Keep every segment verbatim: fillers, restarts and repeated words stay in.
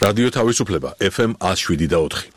რადიო თავისუფლება ეფ ემ ათს შვიდი და ოთხი.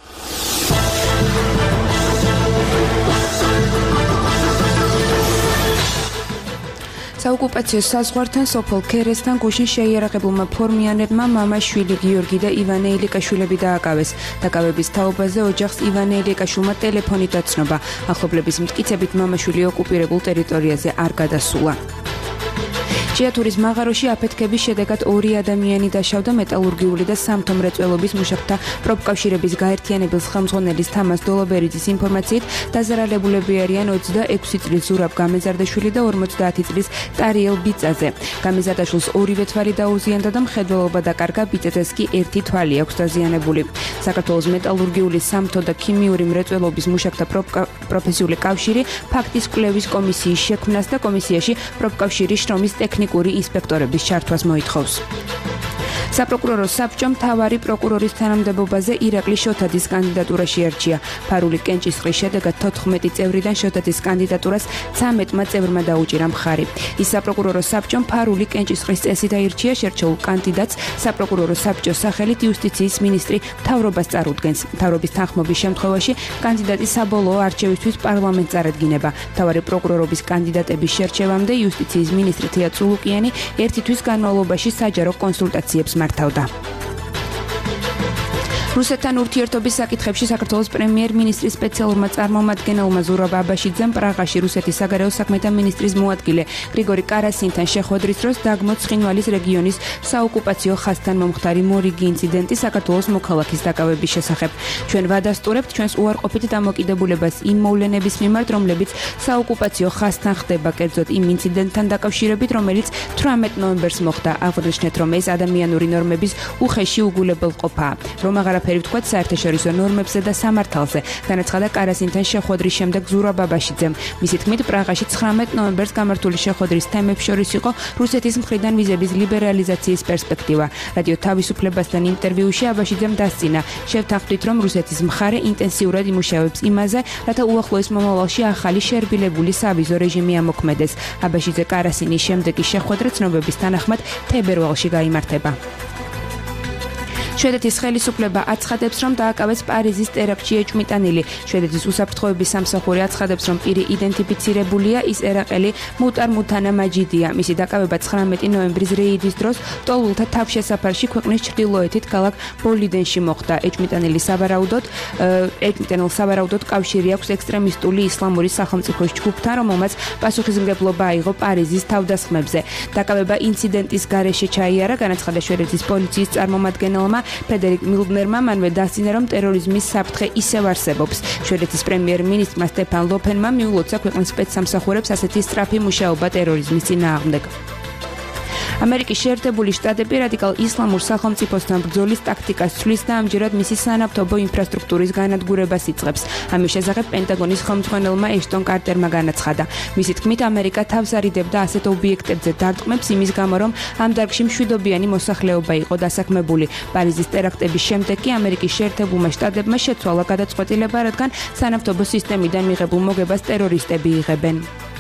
საოკუპაციო საზღვართან სოფელ ქერესთან გუშინ შეიარაღებულმა ფორმიანებმა მამა შვილი გიორგი და ივანე ილიკაშვილები დააკავეს. დაკავების თაობაზე ოჯახს ივანე ილიკაშვილმა ტელეფონი დაცნობა. ახლობლების მტკიცებით მამაშვილი ოკუპირებულ ტერიტორიაზე არ გადასულა. ჭიათურის მაღაროში აფეთქების შედეგად ორი ადამიანი დაშავდა. მეტალურგიული და სამთო მრეწველობის მუშაკთა პროფკავშირების გაერთიანების ხელმძღვანელის თამაზ დოლობერიძის ინფორმაციით დაზარალებულები არიან ოცდაექვსი წლის ზურაბ გამეზარდაშვილი და ორმოცდაათი წლის ტარიელ ბიწაზე. გამეზარდაშვილს ორივე თვალი დაუზიანდა და მხედველობა დაკარგა, ბიწაზეს კი ერთი თვალი აქვს დაზიანებული. საქართველოს მეტალურგიული, სამთო და ქიმიური მრეწველობის მუშაკთა პროფესიული კავშირი ფაქტის კვლევის კომისიის შექმნას და კომისიაში პროფკავშირის შრომის ტექნიკ ინსპექტორების ჩართვას მოითხოვს. საპროკურორო საბჭომ მთავარი პროკურორის თანამდებობაზე ირაკლი შოთაძის კანდიდატურა შეარჩია. ფარული კენჭისყრის შედეგად თოთხმეტი წევრიდან შოთაძის კანდიდატურას ცამეტმა წევრმა დაუჭირა მხარი. ის საპროკურორო საბჭომ ფარული კენჭისყრის წესით აირჩია. შერჩეულ კანდიდატს საპროკურორო საბჭოს სახელით იუსტიციის მინისტრი მთავრობას წარუდგენს. მთავრობის თანხმობის შემთხვევაში კანდიდატი საბოლოო არჩევისთვის პარლამენტს წარადგინება. მთავარი პროკურორობის კანდიდატების შერჩევამდე იუსტიციის მინისტრი თეა წულუკიანი ერთი თვის განმავლობაში საჯარო კონსულტაციებს მართავდა. რუსეთთან ურთიერთობის საკითხებში საქართველოს პრემიერ-მინისტრის სპეციალურმა წარმომადგენელმა ზურაბ აბაშიძემ პრაღაში რუსეთის საგარეო საქმეთა მინისტრის მოადგილე გრიგორი კარასინთან შეხვედრის დროს დაგმო ცხინვალის რეგიონის საოკუპაციო ხაზთან მომხდარი მორიგი ინციდენტი საქართველოს მოქალაქის დაკავების შესახებ. ჩვენ ვადასტურებთ ჩვენს უარყოფით დამოკიდებულებას იმ მოვლენების მიმართ, რომლებიც საოკუპაციო ხაზთან ხდება, კერძოდ იმ ინციდენტთან დაკავშირებით, რომელიც თვრამეტ ნოემბერს მოხდა. აღვნიშნეთ, რომ ეს ადამიანური ნორმების უხეში უგულებელყოფაა. რომ აღარ ფერი ვთქვათ საერთაშორისო ნორმებზე და სამართალზე, განაცხადა კარასინთან შეხვედრის შემდეგ ზურაბ აბაშიძემ. მისი თქმით, პრაღაში ცხრამეტ ნოემბერს გამართული შეხვედრის თემებს შორის იყო რუსეთის მხრიდან ვიზების ლიბერალიზაციის პერსპექტივა. რადიო თავისუფლებასთან ინტერვიუში აბაშიძემ დასწინა, შევთანხმდით, რომ რუსეთის მხარე ინტენსიურად იმუშავებს იმაზე, რათა უახლოეს მომავალში ახალი შერბილებული სავიზო რეჟიმი ამოქმედეს. აბაშიძე კარასინის შემდეგი შეხვედრა ცნობების თანახმად თებერვალში გაიმართება. შვედეთის ხელისუფლება აცხადებს, რომ დააკავეს პარიზის ტერაქტში ეჭვმიტანილი. შვედეთის უსაფრთხოების სამსახური აცხადებს, რომ პირი იდენტიფიცირებულია, ის ერაყელი მუტარ მუთანა მაჯიდია. მისი დაკავება ცხრამეტი ნოემბრის რეიდის დროს ტოლულთა თავშესაფარში ქვეყნის ჩრდილოეთით ქალაქ ბოლიდენში მოხდა. ეჭვმიტანილის სავარაუდოდ, ეჭვმიტანილ სავარაუდოდ კავშირი აქვს ექსტრემისტული ისლამური სახელმწიფოს ჯგუფთან, რომელმაც პასუხისმგებლობა აიღო პარიზის თავდასხმებზე. დაკავება ინციდენტის გარეშე ჩაიარა, განაცხადა შვედეთის პოლიციის წარმომადგენელმა ფედერიკ მილდნერმა. მანვე დასწინა, რომ ტერორიზმის საფრთხე ისევ არსებობს. შვედეთის პრემიერ-მინისტრმა სტეფან ლოფენმა მიულოცა ქვეყნის სპეცსამსახურებს ასეთი სწრაფი მუშაობა ტერორიზმის წინააღმდეგ. ამერიკის შეერთებული შტატები რადიკალ ისლამურ სახელმწიფოსთან ბრძოლის ტაქტიკას ცვლის და ამჯერად მისი სანავთობო ინფრასტრუქტურის განადგურებას იწყებს. ამის შესახებ პენტაგონის ხელმძღვანელმა ეშტონ კარტერმა განაცხადა. მისი თქმით, ამერიკა თავს არიდებდა ასეთ ობიექტებზე დარტყმებს იმის გამო, რომ ამ დარგში მშვიდობიანი მოსახლეობა იყო დასაქმებული. პარიზის ტერაქტების შემდეგ კი ამერიკის შეერთებულმა შტატებმა შეცვალა გადაწყვეტილება, რადგან სანავთობო სისტემიდან მიღებულ მოგებას ტერორისტები იღებენ.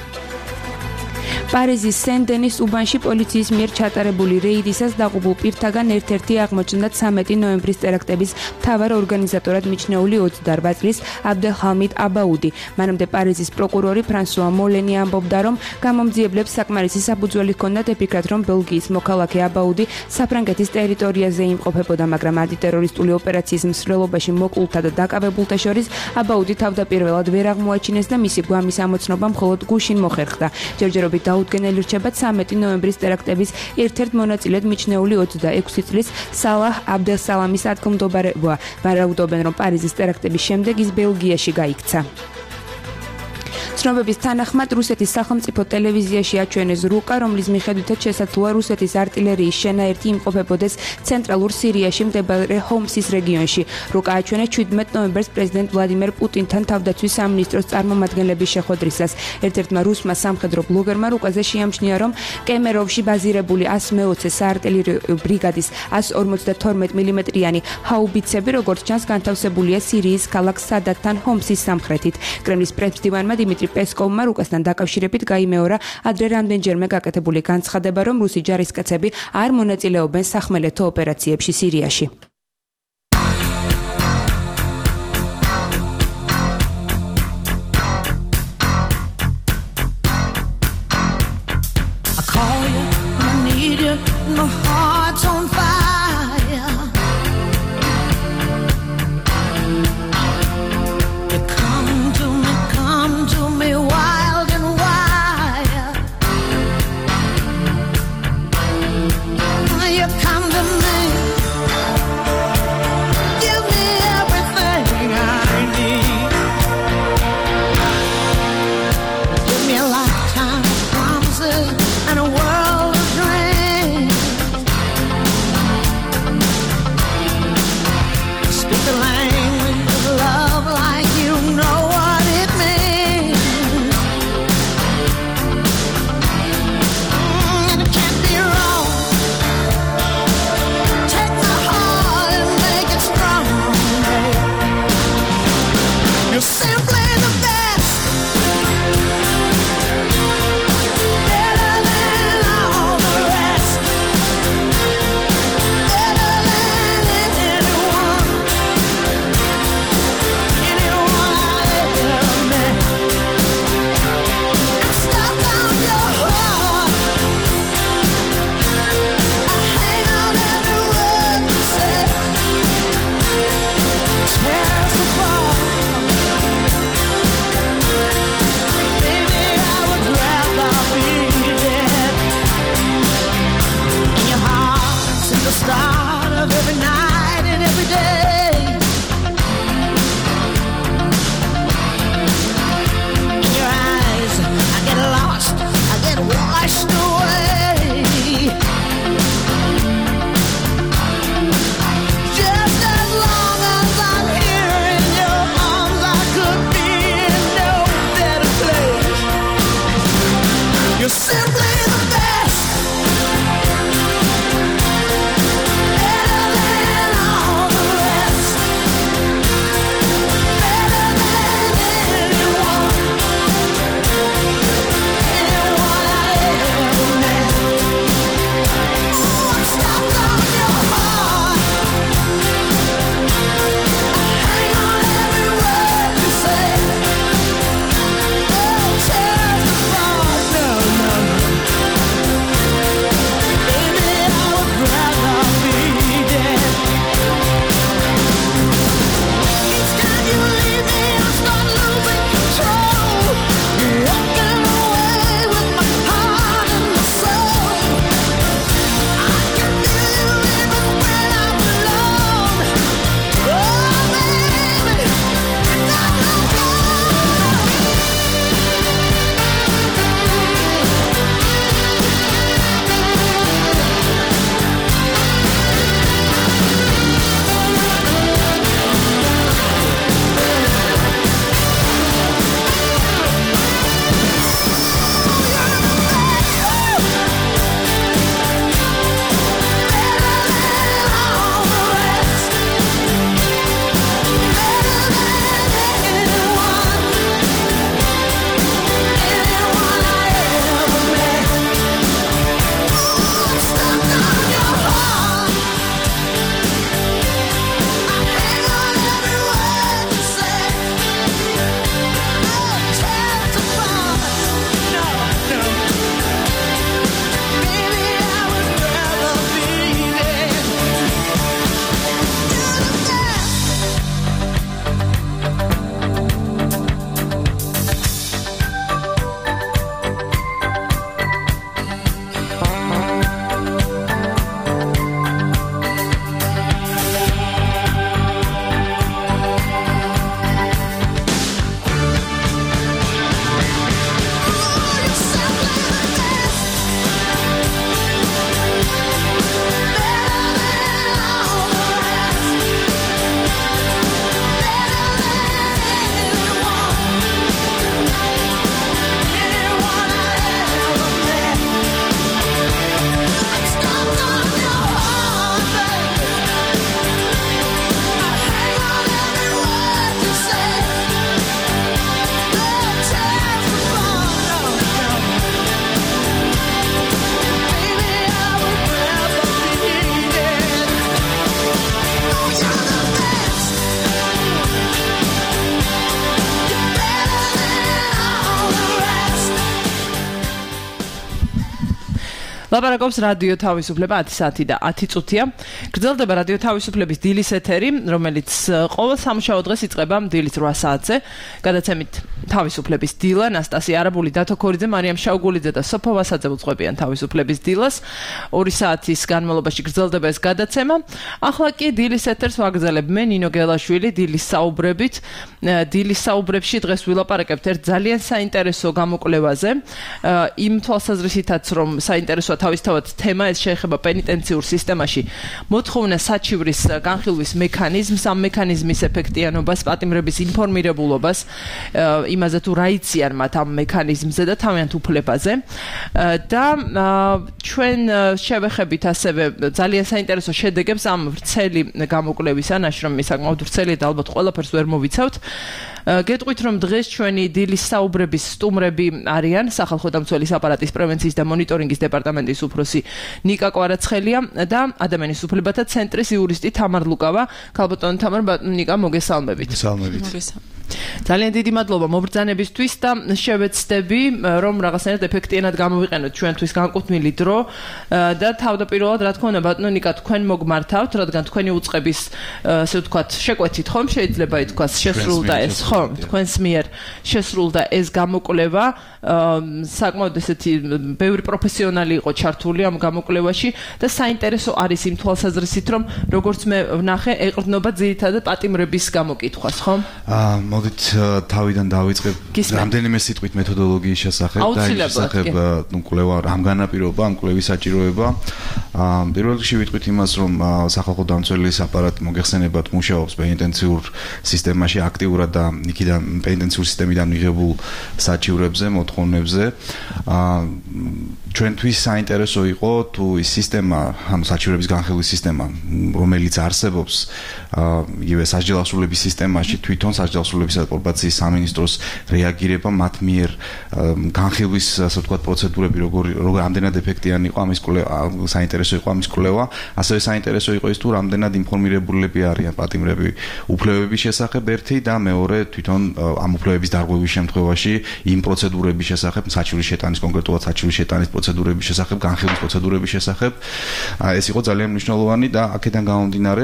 პარიზის სენ-დენის უბანში პოლიციის მიერ ჩატარებული რეიდისას დაღუპულ პირთაგან ერთ-ერთი აღმოჩნდა ცამეტი ნოემბრის ტერაქტების მთავარ ორგანიზატორად მიჩნეული ოცდაარბა წლის აბდელჰამიდ აბაუდი. მანამდე პარიზის პროკურორი ფრანსუა მოლენი ამბობდა, რომ გამომძიებლებს საკმარისი საფუძველი ჰქონდათ ეფიქრათ, რომ ბელგიის მოქალაქე აბაუდი საფრანგეთის ტერიტორიაზე იმყოფებოდა, მაგრამ ანტიტერორისტული ოპერაციის მსვლელობაში მოკლულთა და დაკავებულთა შორის აბაუდი თავდაპირველად ვერ აღმოაჩინეს და მისი გვამის ამოცნობა მხოლოდ გუშინ მოხერხდა. ჯერჯერობით დაუდგენელი რჩება ცამეტი ნოემბრის ტერაქტების ერთ-ერთ მონაწილედ მიჩნეული ოცდაექვსი წლის სალაჰ აბდელსალამის ადგილმდებარეობა. ვარაუდობენ, რომ პარიზის ტერაქტების შემდეგ ის ბელგიაში გაიქცა. ცნობების თანახმად რუსეთის სახელმწიფო ტელევიზიაში აჩვენეს რუკა, რომლის მიხედვითაც შესაძლოა რუსეთის არტილერიის შენაერთი იმყოფებოდეს ცენტრალურ სირიაში მდებარე ჰომსის რეგიონში. რუკა აჩვენეს შვიდმეტ ნოემბერს პრეზიდენტ ვლადიმერ პუტინთან თავდაცვის სამინისტროს წარმომადგენლების შეხვედრისას. ერთ-ერთმა რუსმა სამხედრო ბლოგერმა რუკაზე შეამჩნია, რომ კემეროვში ბაზირებული ას მეოცე საარტილერიო ბრიგადის ას ორმოცდათორმეტ მილიმეტრიანი ჰაუბიცები, როგორც ჩანს, განთავსებულია სირიის ქალაქ სადათთან ჰომსის სამხრეთით. კრემლის პრესმდივანმა დიმიტრი პესკოვმა რუკასთან დაკავშირებით გაიმეორა ადრე რამდენჯერმე გაკეთებული განცხადება, რომ რუსი ჯარისკაცები არ მონაწილეობენ სახმელეთო ოპერაციებში სირიაში. ლაპარაკობს რადიო თავისუფლება ათი საათი და ათი წუთია. გრძელდება რადიო თავისუფლების დილის ეთერი, რომელიც ყოველ სამუშაო დღეს იწყება დილის რვა საათზე. გადაცემით თავისუფლების დილა, ნასტასია არაბული, დათო ქორიძე, მარიამ შაუგულიძე და სოფო ვასაძე უძღვებიან თავისუფლების დილას. ორი საათის განმავლობაში გრძელდება ეს გადაცემა. ახლა კი დილის ეთერს ვაგრძელებ მე, ნინო გელაშვილი, დილის საუბრებით. დილის საუბრებში დღეს ვილაპარაკებთ ერთ ძალიან საინტერესო გამოკვლევაზე. იმ თვალსაზრისითაც, რომ საინტერესოა თავისთავად თემა, ეს შეეხება პენიტენციურ სისტემაში მოთხოვნა საჩივრის განხილვის მექანიზმს, ამ მექანიზმის ეფექტიანობას, პატიმრების ინფორმირებულობას, იმაზე თუ რა იციან მათ ამ მექანიზმზე და თავიანთ უფლებაზე. და ჩვენ შევეხებით ასევე ძალიან საინტერესო შედეგებს ამ ვრცელი გამოკვლევისა, ნაშრომის საკმაოდ ვრცელი და ალბათ ყველაფერს ვერ მოვიცავთ. გეტყვით, რომ დღეს ჩვენი დილის საუბრების სტუმრები არიან სახალხო დამცველის აპარატის პრევენციის და მონიტორინგის დეპარტამენტის უფროსი ნიკა კვარაცხელია და ადამიანის უფლებათა ცენტრის იურისტი თამარ ლუკავა. ქალბატონო თამარ, ნიკა, მოგესალმებით. მოგესალმებით. ძალიან დიდი მადლობა მობრძანებისთვის და შევეცდები, რომ რაღაცნაირად ეფექტიანად გამოვიყენოთ ჩვენთვის განკუთვნილი დრო და თავდაპირველად, რა თქმა უნდა, ბატონო ნიკა, თქვენ მოგმართავთ, რადგან თქვენი უწყების, ასე ვთქვათ, შეკვეთით ხომ შეიძლება ითქვას, შესრულდა ეს, ხო, თქვენს მიერ შესრულდა ეს გამოკვლევა, საკმაოდ ესეთი ბევრი პროფესიონალი იყო ჩართული ამ გამოკვლევაში და საინტერესო არის იმ თვალსაზრისით, რომ როგორც მე ვნახე, ეყრდნობა ძირითადად პატიმრების გამოკითხვას, ხო? აა მოდით თავიდან დავიწყებ რამდენიმე სიტყვით მეთოდოლოგიის შესახებ და ის შესახებ ნუ კვლევა რამ განაპირობა, ამ კვლევის საჭიროება. აა პირველ რიგში ვიტყვით იმას, რომ სახალხო დამცველის აპარატი მოგეხსენებათ მუშაობს პენიტენციურ სისტემაში აქტიურად და იქიდან პენიტენციურ სისტემიდან მიღებულ საჩივრებზე, მოთხოვნებზე. აა ჩვენთვის საინტერესო იყო თუ ის სისტემა, ანუ საჩივრების განხილვის სისტემა, რომელიც არსებობს აა იგივე სასჯელ ასრულების სისტემაში, თვითონ სასჯელ ასრულების და პრობაციის სამინისტროს რეაგირება მათ მიერ განხილვის, ასე ვთქვათ, პროცედურები როგორ როგორ ამდენად ეფექტიანი იყო ამის კვლევა, საინტერესო იყო ამის კვლევა, ასევე საინტერესო იყო ის თუ რამდენად ინფორმირებულები არიან პატიმრები უფლებების შესახებ ერთი და მეორე თვითონ ამ უფლებების დარღვევის შემთხვევაში იმ პროცედურების შესახებ, საჩივრის შეტანის, კონკრეტულად საჩივრის შეტანის პროცედურების შესახებ, განხილვის პროცედურების შესახებ. ეს იყო ძალიან მნიშვნელოვანი და აქედან გამომდინარე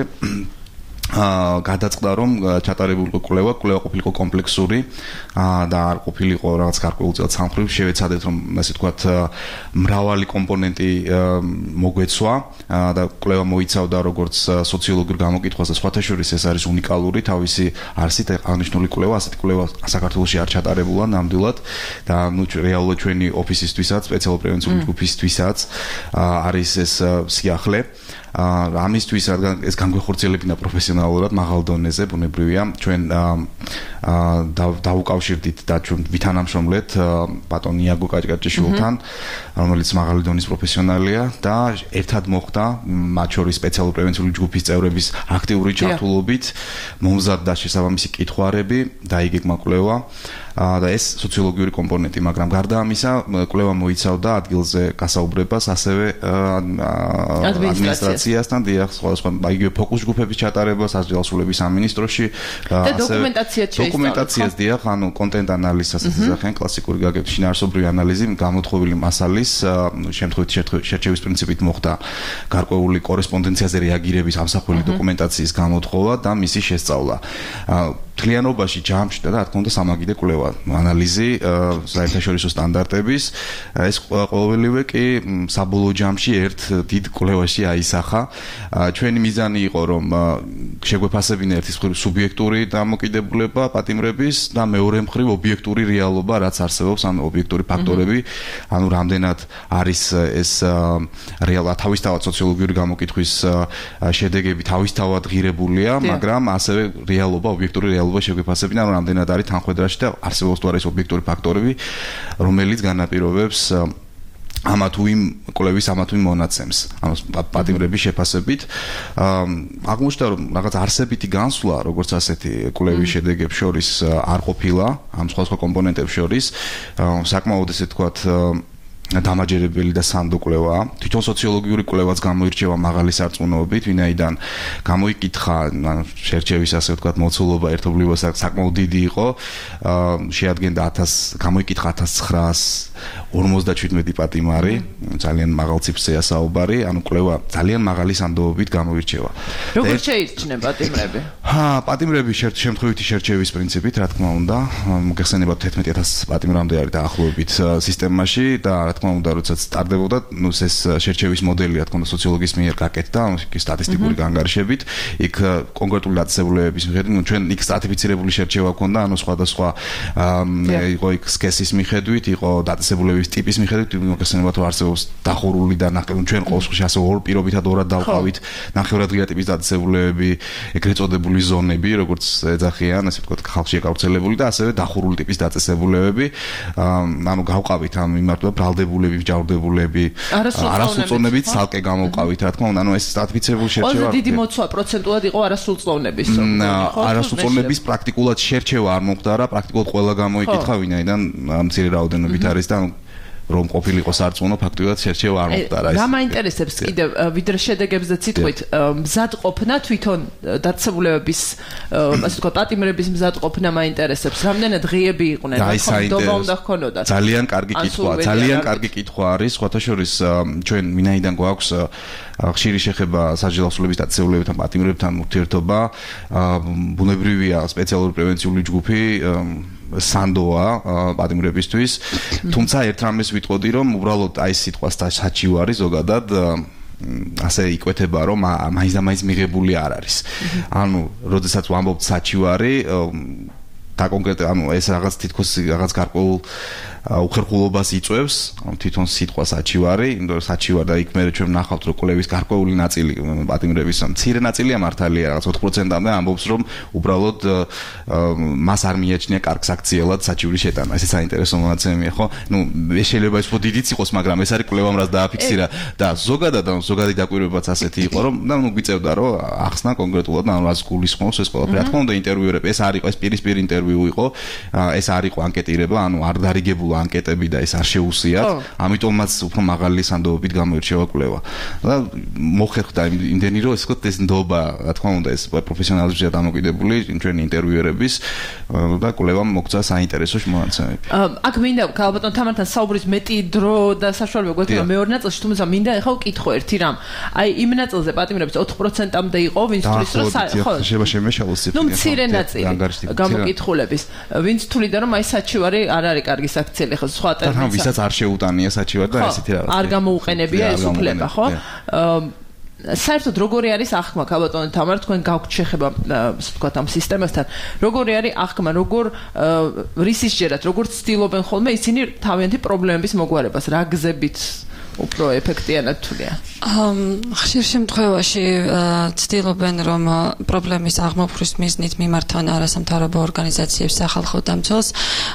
აა გადაწყდა, რომ ჩატარებულიყო კვლევა, კვლევა ყოფილიყო კომპლექსური და არ ყოფილიყო რაღაც გარკვეულწილად სამხრივ, შევეცადეთ, რომ ასე ვთქვათ, მრავალი კომპონენტი მოგვეცვა და კვლევა მოიცავდა როგორც სოციოლოგიურ გამოკითხვას და სხვათა შორის ეს არის უნიკალური თავისი არსით, აღნიშნული კვლევა, ასეთი კვლევა საქართველოში არ ჩატარებულა ნამდვილად და ნუ რეალურად ჩვენი ოფისისთვისაც, სპეციალურ პრევენციული ჯგუფისთვისაც არის ეს სიახლე. ამისთვის რადგან ეს განგვეხორციელებინა პროფესიონალურად მაღალ დონეზე, ბუნებრივია, ჩვენ დავუკავშირდით და ჩვენ ვითანამშრომლეთ ბატონ იაგო კაჭკაჭიშვილთან, რომელიც მაღალი დონის პროფესიონალია და ერთად მოხდა მათ შორის სპეციალურ პრევენციული ჯგუფის წევრების აქტიური ჩართულობით მომზადდა შესაბამისი კითხვარები, დაიგეგმა კვლევა და ეს სოციოლოგიური კომპონენტი, მაგრამ გარდა ამისა, კვლევა მოიცავდა ადგილზე გასაუბრებას, ასევე ადმინისტრაციასთან, დიახ, სხვადასხვა იგივე ფოკუს ჯგუფების ჩატარებას, სასჯელ ასრულების სამინისტროში და დოკუმენტაციაც შეისწავლეთ. დოკუმენტაციას, დიახ, ანუ კონტენტ ანალიზს ასეთ ძახიან, კლასიკური გაგებით შინაარსობრივი ანალიზი, გამოთხოვილი მასალის, შემთხვევით შერჩევის პრინციპით მოხდა გარკვეული კორესპონდენციაზე რეაგირების ამსახველი დოკუმენტაციის გამოთხოვა და მისი შესწავლა. მთლიანობაში ჯამში და რა თქმა უნდა სამაგიდე კვლევა, ანალიზი, საერთაშორისო სტანდარტების, ეს ყოველივე კი საბოლოო ჯამში ერთ დიდ კვლევაში აისახა. ჩვენი მიზანი იყო, რომ შეგვეფასებინა ერთის მხრივ სუბიექტური დამოკიდებულება პატიმრების და მეორე მხრივ ობიექტური რეალობა, რაც არსებობს, ან ობიექტური ფაქტორები, ანუ რამდენად არის ეს რეალურად თავისთავად სოციოლოგიური გამოკითხვის შედეგები თავისთავად ღირებულია, მაგრამ ასევე რეალობა, ობიექტური რეალობა შეგვეფასებინა, რომ რამდენად არის თანხმედრაში და არსებობს თუ არა ეს ობიექტური ფაქტორები, რომელიც განაპირობებს ამა თუ იმ კვლევის ამა თუ იმ მონაცემს, ანუ პატიმრების შეფასებით. აღმოჩნდა, რომ რაღაც არსებითი განსვლა, როგორც ასეთი კვლევის შედეგებს შორის არ ყოფილა, ამ სხვადასხვა კომპონენტებს შორის, საკმაოდ ესე ვთქვათ, დამაჯერებელი და სანდო კვლევაა. თვითონ სოციოლოგიური კვლევაც გამოირჩევა მაღალი სარწმუნოებით, ვინაიდან გამოიკითხა შერჩევის ასე ვთქვათ მოცულობა ერთობლივ საკმაოდ დიდი იყო. შეადგენდა ათას გამოიკითხა ათას ცხრაას ორმოცდაჩვიდმეტი პატიმარი, ძალიან მაღალ ციფრზეა საუბარი, ანუ კვლევა ძალიან მაღალი სანდოობით გამოირჩევა. როგორ შეირჩნენ პატიმრები? ჰა, პატიმრები შემთხვევითი შერჩევის პრინციპით, რა თქმა უნდა, მოგეხსენებათ თერთმეტი ათას პატიმრამდე არის დაახლოებით სისტემაში და რა თქმა უნდა, როდესაც სტარდებოდა, ნუ ეს შერჩევის მოდელი, რა თქმა უნდა, სოციოლოგიის მიერ გაკეთდა, სტატისტიკური განგარიშებით, იქ კონკრეტული დაწესებულებების მიხედვით, ნუ ჩვენ იქ სტრატიფიცირებული შერჩევა ჰქონდა, ანუ სხვადასხვა იყო იქ სქესის მიხედვით, იყო დაწესებულების ტიპის მიხედვით, მოგეხსენებათ, რომ არსებობს დახურული და ჩვენ ყოველ შემთხვევაში ასე ორ პირობითად ორად დავყავით ნახევრადღია ტიპის დაწესებულებები, ეგრეთ წოდებული ზონები, როგორც ეძახიან, ასე ვთქვათ, ხალხში გავრცელებული და ასევე დახურული ტიპის დაწესებულებები, ანუ გავყავით ამ მიმართულად ბრალდებულები, ჯავრდებულები, არასრულწლოვნებიც ცალკე გამოვყავით, რა თქმა უნდა, ანუ ეს სტრატიფიცირებული შერჩევა. ყველაზე დიდი მოცვა პროცენტულად იყო არასრულწლოვნების. არასრულწლოვნების პრაქტიკულად შერჩევა არ მომხდარა, პრაქტიკულად ყველა გამოიკითხა, ვინაიდან მცირე რაოდენობით არის და რომ ყოფილიყო სარწმუნო ფაქტობრივად შერჩევა არ მომხდარა ეს. რა მაინტერესებს კიდევ ვიდრე შედეგებზე ციტყვით მზადყოფნა თვითონ დაწესებულებების ასე ვთქვათ პატიმრების მზადყოფნა მაინტერესებს. რამდენად ღიები იყვნენ, ხომ უნდა ჰქონოდათ. ძალიან კარგი კითხვა, ძალიან კარგი კითხვა არის, სხვათა შორის ჩვენ ვინაიდან გვაქვს ხშირი შეხება საჯელავსულების დაწესებულებებთან, პატიმრებთან ურთიერთობა, ბუნებრივია სპეციალური პრევენციული ჯგუფი სანდოა პატიმრებისთვის, თუმცა ერთ რამეს ვიტყოდი, რომ უბრალოდ აი სიტყვა საჩივარი ზოგადად ასე იკვეთება, რომ მაინც და მაინც მიღებული არ არის. ანუ, როდესაც ვამბობთ საჩივარი, და კონკრეტულად ანუ ეს რაღაც თითქოს რაღაც გარკვეულ უხერხულობას იწვევს, თვითონ სიტყვა საჩივარი, იმიტომ რომ საჩივარი და იქ მე ჩვენ ვნახავთ რომ კვლევის გარკვეული ნაწილი პატიმრების მცირე ნაწილია მართალია რაღაც ოთხ პროცენტამდე ამბობს რომ უბრალოდ მას არ მიაჩნია კარგს აქციელად საჩივრის შეტანა. ესე საინტერესო მონაცემია, ხო? ნუ ეს შეიძლება ის პოდიდიც იყოს, მაგრამ ეს არის კვლევამ რაც დააფიქსირა და ზოგადად ანუ ზოგადი დაკვირვებაც ასეთი იყო, რომ და ნუ გვიწევდა რომ ახსნა კონკრეტულად ანუ რაც გულისხმობს ეს ყველაფერი. რა თქმა უნდა ინტერვიუები, ეს არ იყო ეს პირისპირ ინტერვიუ იყო, ეს არ იყო ანკეტირება, ანუ არ დარიგებული ანკეტები და ეს არ შეუსიათ, ამიტომაც უფრო მაღალი სანდოობით გამოირჩევა კვლევა. და მოხერხდა იმდენი რომ ეს ვთქვათ ეს ნდობა, რა თქმა უნდა ეს პროფესიონალიზმზეა დამოკიდებული ჩვენი ინტერვიუერების და კვლევამ მოგცა საინტერესო მონაცემები. აქ მინდა ქალბატონ თამართან საუბრის მეტი დრო და საშუალება გვექნება მეორე ნაწილში, თუმცა მინდა ეხლა ვკითხო ერთი რამ. აი იმ ნაწილზე პატიმრების ოთხ პროცენტამდე იყო, ვინც თulis რომ ხო შეიძლება შემეშალოს ციფრი. ნუ მცირე ნაწილი გამოკითხულების, ვინც თuliდა რომ აი საჩივარი არ არის კარგი საქციელი. ხო სხვა ტერმინს. თან ვისაც არ შეუტანია საჩივარი და ესეთი რაღაც. არ გამოუყენებია ეს უფლება, ხო? საერთოდ როგორი არის აღქმა ქალბატონო თამარ თქვენ გაქვთ შეხება ასე ვთქვათ ამ სისტემასთან როგორი არის აღქმა როგორ რისისჯერად როგორ ცდილობენ ხოლმე ისინი თავიანთი პრობლემების მოგვარებას რა გზებით უფრო ეფექტიანად თვლიან ხშირ შემთხვევაში ცდილობენ რომ პრობლემის აღმოფხვის მიზნით მიმართავენ არასამთავრობო ორგანიზაციებს სახალხო დამცველს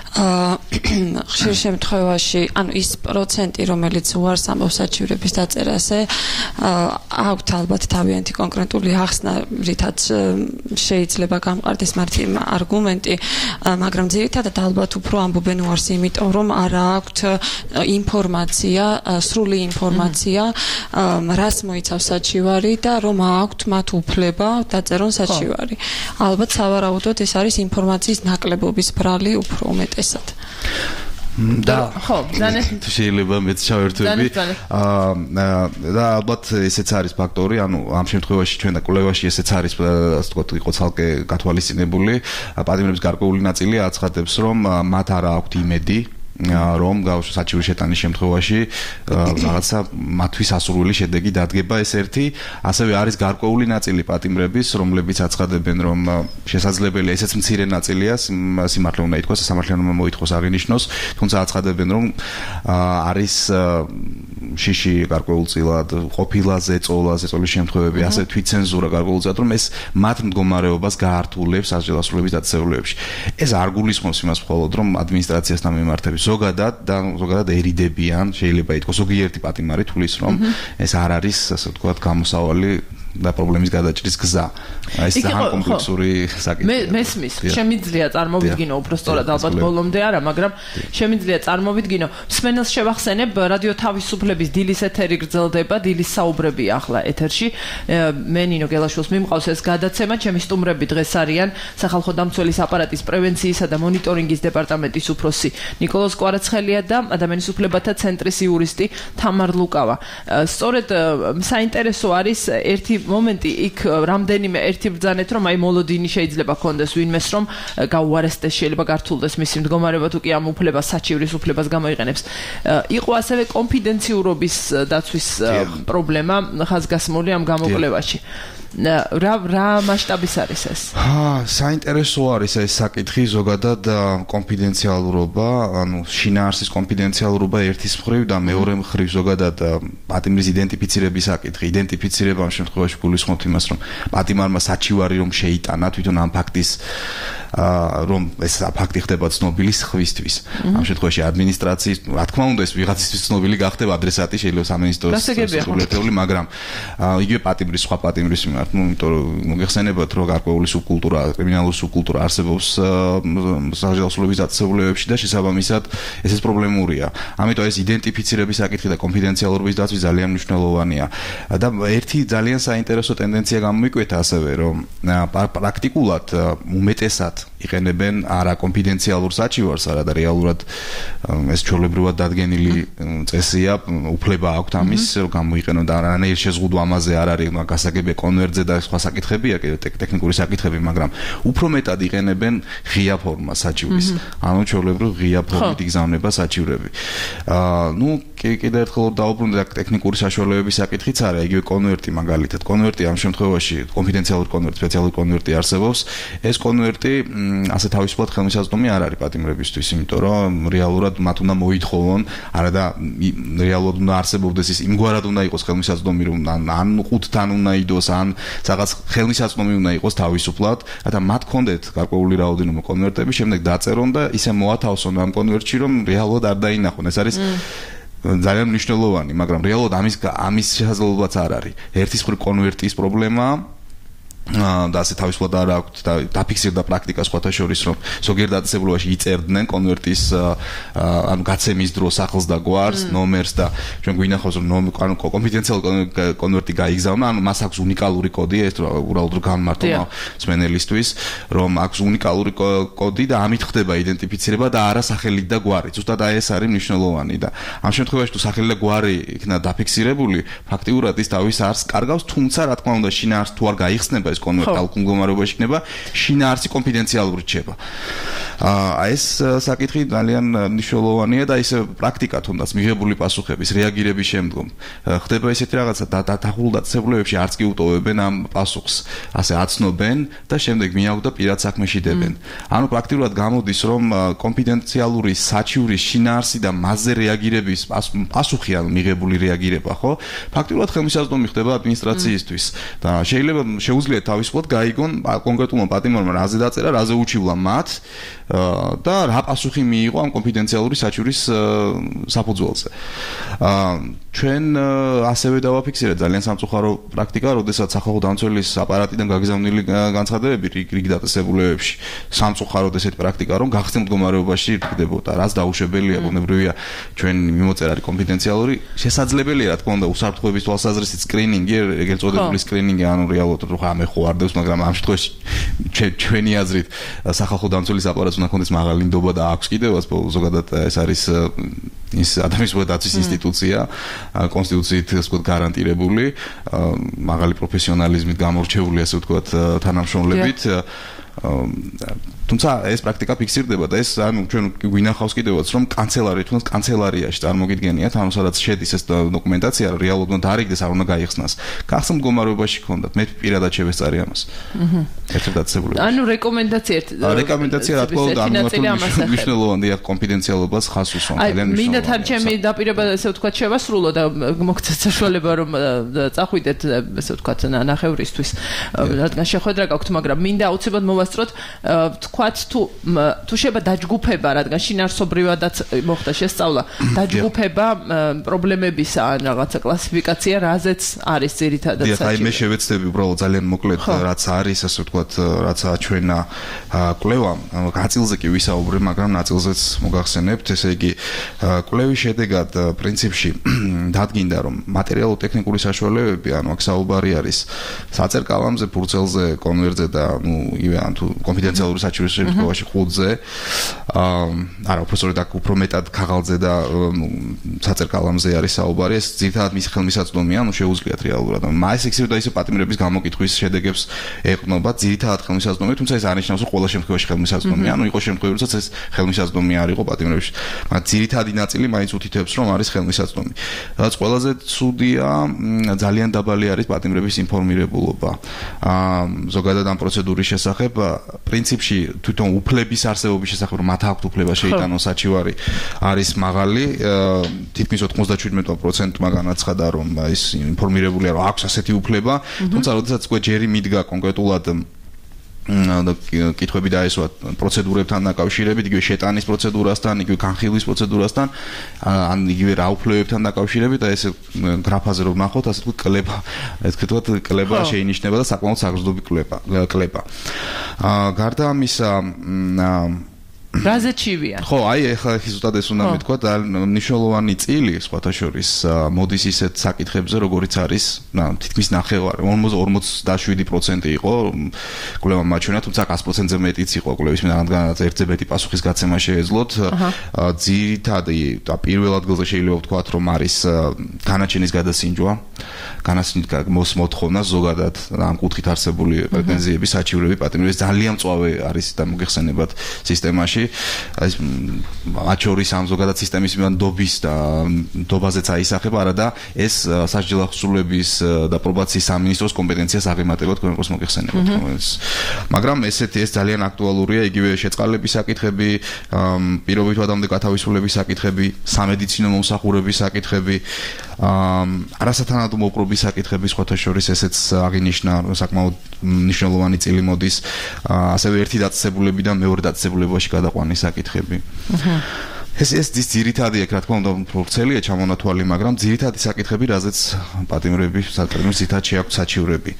ხშირ შემთხვევაში ანუ ის პროცენტი რომელიც უარს ამბობს საჩივრების დაწერაზე აქვთ ალბათ თავიანთი კონკრეტული ახსნა რითაც შეიძლება გამყარდეს მათი არგუმენტი მაგრამ ძირითადად ალბათ უფრო ამბობენ უარს იმიტომ რომ არ აქვთ ინფორმაცია სრული ინფორმაცია რას მოიცავს საჩივარი და რომ აქვთ მათ უფლება დაწერონ საჩივარი. ალბათ სავარაუდოდ ეს არის ინფორმაციის ნაკლებობის ბრალი უფრო უმეტესად. და ხო, დანე შეიძლება მეც ჩავერთვები. აა და ალბათ ესეც არის ფაქტორი, ანუ ამ შემთხვევაში ჩვენ და კვლევაში ესეც არის, ასე ვთქვათ, იყო ცალკე გათვალისწინებული. პატიმრების გარკვეული ნაწილი აცხადებს, რომ მათ არ აქვთ იმედი რომ საჩივრის შეტანის შემთხვევაში რაღაცა მათთვის ასურველი შედეგი დადგება ეს ერთი, ასევე არის გარკვეული ნაწილი პატიმრების, რომლებიც აცხადებენ, რომ შესაძლებელია, ესეც მცირე ნაწილია, სიმართლე უნდა ითქვას, სამართლე უნდა მოითხოვს აღინიშნოს, თუმცა აცხადებენ, რომ არის შიში გარკვეულწილად, ყოფილა ზეწოლა, ზეწოლის შემთხვევები, ასე თვითცენზურა გარკვეულწილად, რომ ეს მათ მდგომარეობას გაართულებს სასჯელოსნების დაწესებულებებში. ეს არ გულისხმობს იმას მხოლოდ, რომ ადმინისტრაციასთან მიმართების ზოგადად და ზოგადად ერიდებიან, შეიძლება ითქვას ზოგიერთი პატიმარი თulis რომ ეს არ არის, ასე ვთქვათ, გამოსავალი და პრობლემის გადაჭრის გზა. აი ეს ძალიან კომპლექსური საკითხია. მე მესმის, შემიძლია წარმოვიდგინო უბრალოდ ალბათ ბოლომდე არა, მაგრამ შემიძლია წარმოვიდგინო. მსმენელს შევახსენებ, რადიო თავისუფლების დილის ეთერი გრძელდება, დილის საუბრები ახლა ეთერში. მე ნინო გელაშვილს მიმყავს ეს გადაცემა, ჩემი სტუმრები დღეს არიან სახალხო დამცველის აპარატის პრევენციისა და მონიტორინგის დეპარტამენტის უფროსი ნიკოლოზ კვარაცხელია და ადამიანის უფლებათა ცენტრის იურისტი თამარ ლუკავა. სწორედ საინტერესო არის ერთი მომენტი იქ რამდენიმე ერთი ბრძანეთ რომ აი მოლოდინი შეიძლება ქონდეს ვინმეს რომ გაუარესდეს შეიძლება გართულდეს მისი მდგომარეობა თუ კი ამ უფლებას საჩივრის უფლებას გამოიყენებს. იყო ასევე კონფიდენციურობის დაცვის პრობლემა ხაზგასმული ამ გამოკვლევაში. რა რა მასშტაბის არის ეს? ჰა, საინტერესო არის ეს საკითხი ზოგადად კონფიდენციალურობა, ანუ შინაარსის კონფიდენციალურობა ერთის მხრივ და მეორე მხრივ ზოგადად პატიმრის იდენტიფიცირების საკითხი. იდენტიფიცირება ამ შემთხვევაში გულისხმობთ იმას, რომ პატიმარმა საჩივარი რომ შეიტანა თვითონ ამ ფაქტის რომ ეს ფაქტი ხდება ცნობილი სხვისთვის. ამ შემთხვევაში ადმინისტრაციის, რა თქმა უნდა, ეს ვიღაცისთვის ცნობილი გახდება ადრესატი შეიძლება სამინისტროს სრულიად, მაგრამ იგივე პატიმრის სხვა პატიმრის იმიტომ რომ მოგეხსენებათ რომ გარკვეული სუბკულტურა, კრიმინალური სუბკულტურა არსებობს სახელმწიფოების დაწესებულებებში და შესაბამისად ეს ეს პრობლემურია. ამიტომ ეს იდენტიფიცირების საკითხი და კონფიდენციალურობის დაცვა ძალიან მნიშვნელოვანია. და ერთი ძალიან საინტერესო ტენდენცია გამოიკვეთა ასევე რომ პრაქტიკულად უმეტესად იყენებენ არა კონფიდენციალურ საჩივარს, არა და რეალურად ეს ჩვეულებრივად დადგენილი წესია, უფლება აქვთ ამის რომ გამოიყენონ და არანაირ შეზღუდვა ამაზე არ არის, გასაგებია კონვერტზე და სხვა საკითხებია, ტექნიკური საკითხები, მაგრამ უფრო მეტად იყენებენ ღია ფორმას საჩივრის. ანუ ჩვეულებრივ ღია ფორმით იგზავნება საჩივრები. აა ნუ კიდევ ერთხელ დაუბრუნდა ტექნიკური საშუალებების საკითხიც არა, იგივე კონვერტი მაგალითად. კონვერტი ამ შემთხვევაში კონფიდენციალური კონვერტი, სპეციალური კონვერტი არსებობს. ეს კონვერტი ასე თავისუფლად ხელმისაწვდომი არ არის პატიმრებისთვის, იმიტომ რომ რეალურად მათ უნდა მოითხოვონ, არა და რეალურად უნდა არსებობდეს ის იმგვარად უნდა იყოს ხელმისაწვდომი, რომ ან ყუთთან უნდა იდოს, ან რაღაც ხელმისაწვდომი უნდა იყოს თავისუფლად, რათა მათ კონდეთ გარკვეული რაოდენობა კონვერტები, შემდეგ დაწერონ და ისე მოათავსონ ამ კონვერტში, რომ რეალურად არ დაინახონ. ეს არის ძალიან მნიშვნელოვანი, მაგრამ რეალურად ამის ამის შესაძლებლობაც არ არის. ერთის მხრივ კონვერტის პრობლემაა და ასე თავისუფლად არ აქვთ და დაფიქსირდა პრაქტიკა სხვათა შორის რომ ზოგიერთ დაწესებულებაში იწერდნენ კონვერტის ანუ გაცემის დროს ახალს და გვარს, ნომერს და ჩვენ გვინახავს რომ კონფიდენციალური კონვერტი გაიგზავნა, ანუ მას აქვს უნიკალური კოდი, ეს უბრალოდ რომ გამმართო მსმენელისთვის, რომ აქვს უნიკალური კოდი და ამით ხდება იდენტიფიცირება და არა სახელი და გვარი. ზუსტად აი ეს არის მნიშვნელოვანი და ამ შემთხვევაში თუ სახელი და გვარი იქნა დაფიქსირებული, ფაქტიურად ის თავის არს კარგავს, თუმცა რა თქმა უნდა შინაარს თუ არ გაიხსნება ეს კონვერტი ალკულ მდგომარეობაში იქნება, შინაარსი კონფიდენციალური რჩება. აა ეს საკითხი ძალიან მნიშვნელოვანია და ისე პრაქტიკა თუნდაც მიღებული პასუხების რეაგირების შემდგომ ხდება ესეთი რაღაცა და დახურულ დაწესებულებებში არც კი უტოვებენ ამ პასუხს, ასე აცნობენ და შემდეგ მიაქვს და პირად საქმეში დებენ. ანუ პრაქტიკულად გამოდის რომ კონფიდენციალური საჩივრის შინაარსი და მასზე რეაგირების პასუხი ან მიღებული რეაგირება, ხო? ფაქტიურად ხელმისაწვდომი ხდება ადმინისტრაციისთვის და შეიძლება შეუძლია თავისუფლად გაიგონ კონკრეტულმა პატიმარმა რაზე დაწერა, რაზე უჩივლა მათ და რა პასუხი მიიღო ამ კონფიდენციალური საჩივრის საფუძველზე. ჩვენ ასევე დავაფიქსირეთ ძალიან სამწუხარო პრაქტიკა, როდესაც სახალხო დამცველის აპარატიდან გაგზავნილი განცხადებები რიგ დაწესებულებებში სამწუხაროდ ესეთი პრაქტიკა, რომ გახსნილ მდგომარეობაში რიგდებოდა, რაც დაუშვებელია, ბუნებრივია ჩვენ მიმოწერა არის კონფიდენციალური, შესაძლებელია რა თქმა უნდა უსაფრთხოების თვალსაზრისით სკრინინგი, ეგრეთ წოდებული სკრინინგი, ანუ რეალურად რო ხა მე ხო არ დევს, მაგრამ ამ შემთხვევაში ჩვენი აზრით სახალხო დამცველის აპარატს უნდა ქონდეს მაღალი ნდობა და აქვს კიდევაც ზოგადად ეს არის ის ადამიანის დაცვის ინსტიტუცია, კონსტიტუციით ასე ვთქვათ გარანტირებული, მაღალი პროფესიონალიზმით გამორჩეული ასე ვთქვათ თანამშრომლებით. თუმცა ეს პრაქტიკა ფიქსირდება და ეს ანუ ჩვენ გვინახავს კიდევაც რომ კანცელარი თუნდაც კანცელარიაში წარმოგიდგენიათ, ანუ სადაც შედის ეს დოკუმენტაცია, რეალურად უნდა არიგდეს, არ უნდა გაიხსნას. გახსნილ მდგომარეობაში ქონდათ, მე პირადად შევესწარი ამას. აჰა. ერთ დაწესებულებაში. ანუ რეკომენდაცია ერთ რეკომენდაცია რა თქმა უნდა ამათო მნიშვნელოვანია კონფიდენციალობას ხას უსვამს, ძალიან მნიშვნელოვანია. მინდა თან ჩემი დაპირება ესე ვთქვათ შევასრულო და მოგცეთ საშუალება რომ წახვიდეთ ესე ვთქვათ ნახევრისთვის. რადგან შეხვედრა გაქვთ, მაგრამ მინდა აუცილებლად მოვასწროთ თქვა ვთქვათ, თუ თუ შეიძლება დაჯგუფება, რადგან შინაარსობრივადაც მოხდა შესწავლა, დაჯგუფება პრობლემების ან რაღაცა კლასიფიკაცია, რაზეც არის ძირითადად საჭირო. აი მე შევეცდები უბრალოდ ძალიან მოკლედ რაც არის, ასე ვთქვათ, რაც აჩვენა კვლევა, ნაწილზე კი ვისაუბრებ, მაგრამ ნაწილზეც მოგახსენებთ, ესე იგი კვლევის შედეგად პრინციპში დადგინდა, რომ მატერიალურ-ტექნიკური საშუალებები, ანუ აქ საუბარი არის საწერ კალამზე, ფურცელზე, კონვერტზე და ნუ ივე ან თუ კონფიდენციალური საჩივრის შემთხვევაში ხუთზე, არა, უფრო სწორედ აქ უფრო მეტად ქაღალდზე და საწერ კალამზე არის საუბარი, ეს ძირითადად მის ხელმისაწვდომია, ანუ შეუძლიათ რეალურად. მას ისე და ისე პატიმრების გამოკითხვის შედეგებს ეყრდნობა ძირითადად ხელმისაწვდომი, თუმცა ეს არ ნიშნავს, რომ ყველა შემთხვევაში ხელმისაწვდომია, ანუ იყო შემთხვევები, როდესაც ეს ხელმისაწვდომი არ იყო პატიმრებში. მაგრამ ძირითადი ნაწილი მაინც უთითებს, რომ არის ხელმისაწვდომი. რაც ყველაზე ცუდია, ძალიან დაბალი არის პატიმრების ინფორმირებულობა. აა ზოგადად ამ პროცედურის შესახებ, პრინციპში თვითონ უფლების არსებობის შესახებ, რომ მათ აქვთ უფლება შეიტანონ საჩივარი, არის მაღალი, თითქმის ოცდაშვიდმეტ პროცენტმა განაცხადა, რომ ის ინფორმირებულია, რომ აქვს ასეთი უფლება, თუმცა როდესაც უკვე ჯერი მიდგა კონკრეტულად და კითხვები დაესვა პროცედურებთან დაკავშირებით, იგივე შეტანის პროცედურასთან, იგივე განხილვის პროცედურასთან, ან იგივე რა უფლებებთან დაკავშირებით და ეს გრაფაზე რომ ნახოთ, ასე თქვით, კლება, ეს თქვით, კლება შეინიშნება და საკმაოდ საგრძნობი კლება, კლება. აა გარდა ამისა, რაზე ჩივია? ხო, აი ეხლა ზუსტად ეს უნდა მეთქვა და მნიშვნელოვანი წილი სხვათა შორის მოდის ისეთ საკითხებზე, როგორიც არის, თითქმის ნახევარი, ორმოცდაშვიდი პროცენტი იყო კვლევა მაჩვენა, თუმცა ას პროცენტზე მეტიც იყო კვლევის რადგანაც ერთზე მეტი პასუხისგაცემა შეეძლოთ. ძირითადი და პირველ ადგილზე შეიძლება ვთქვათ, რომ არის განაჩენის გადასინჯვა, განასინჯვა მოთხოვნა ზოგადად ამ კუთხით არსებული პრეტენზიები, საჩივრები, პატიმრების ძალიან მწვავე არის და მოგეხსენებათ სისტემაში. ეს მათ შორის ამ ზოგადად სისტემის მანდობის და დობაზეც აისახება, არა და ეს სასჯელი ახსულების და პრობაციის სამინისტროს კომპეტენციას აღემატება, თქვენ როგორც მოგეხსენებათ. მაგრამ ესეთი ეს ძალიან აქტუალურია, იგივე შეწყალების საკითხები, პირობით ვადამდე გათავისუფლების საკითხები, სამედიცინო მომსახურების საკითხები, არასათანადო მოპყრობის საკითხები, სხვათა შორის ესეც აღინიშნა, საკმაოდ მნიშვნელოვანი წილი მოდის, ასევე ერთი დაწესებულებიდან მეორე დაწესებულებაში გადაყვანის საკითხები. ეს ეს ძირითადია, რა თქმა უნდა, პროცესია ჩამონათვალი, მაგრამ ძირითადი საკითხები, რაზეც პატიმრები, საპატიმრების ძირითადად შეაქვთ საჩივრები.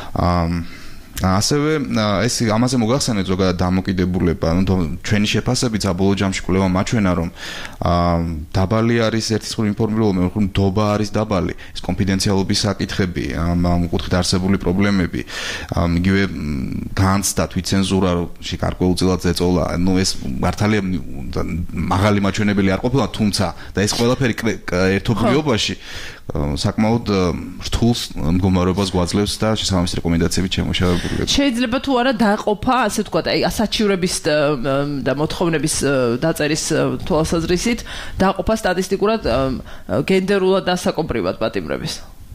ასევე ეს ამაზე მოგახსენეთ ზოგადად დამოკიდებულება, ანუ ჩვენი შეფასებით საბოლოო ჯამში კვლევა მაჩვენა, რომ დაბალი არის ერთის მხრივ ინფორმირებულობა, მეორე მხრივ დობა არის დაბალი, ეს კონფიდენციალობის საკითხები, ამ კუთხით არსებული პრობლემები, იგივე განცდა, თვითცენზურა, გარკვეულწილად ზეწოლა, ну ეს მართალია მაღალი მაჩვენებელი არ ყოფილა, თუმცა და ეს ყველაფერი ერთობლიობაში საკმაოდ რთულს მდგომარეობას გვაძლევს და შესაბამის რეკომენდაციებით შემოშავებულია. შეიძლება თუ არა დაყოფა, ასე ვთქვათ, აი ასაჩივრების და მოთხოვნების დაწერის თვალსაზრისით, დაყოფა სტატისტიკურად გენდერულად და ასაკობრივად პატიმრების.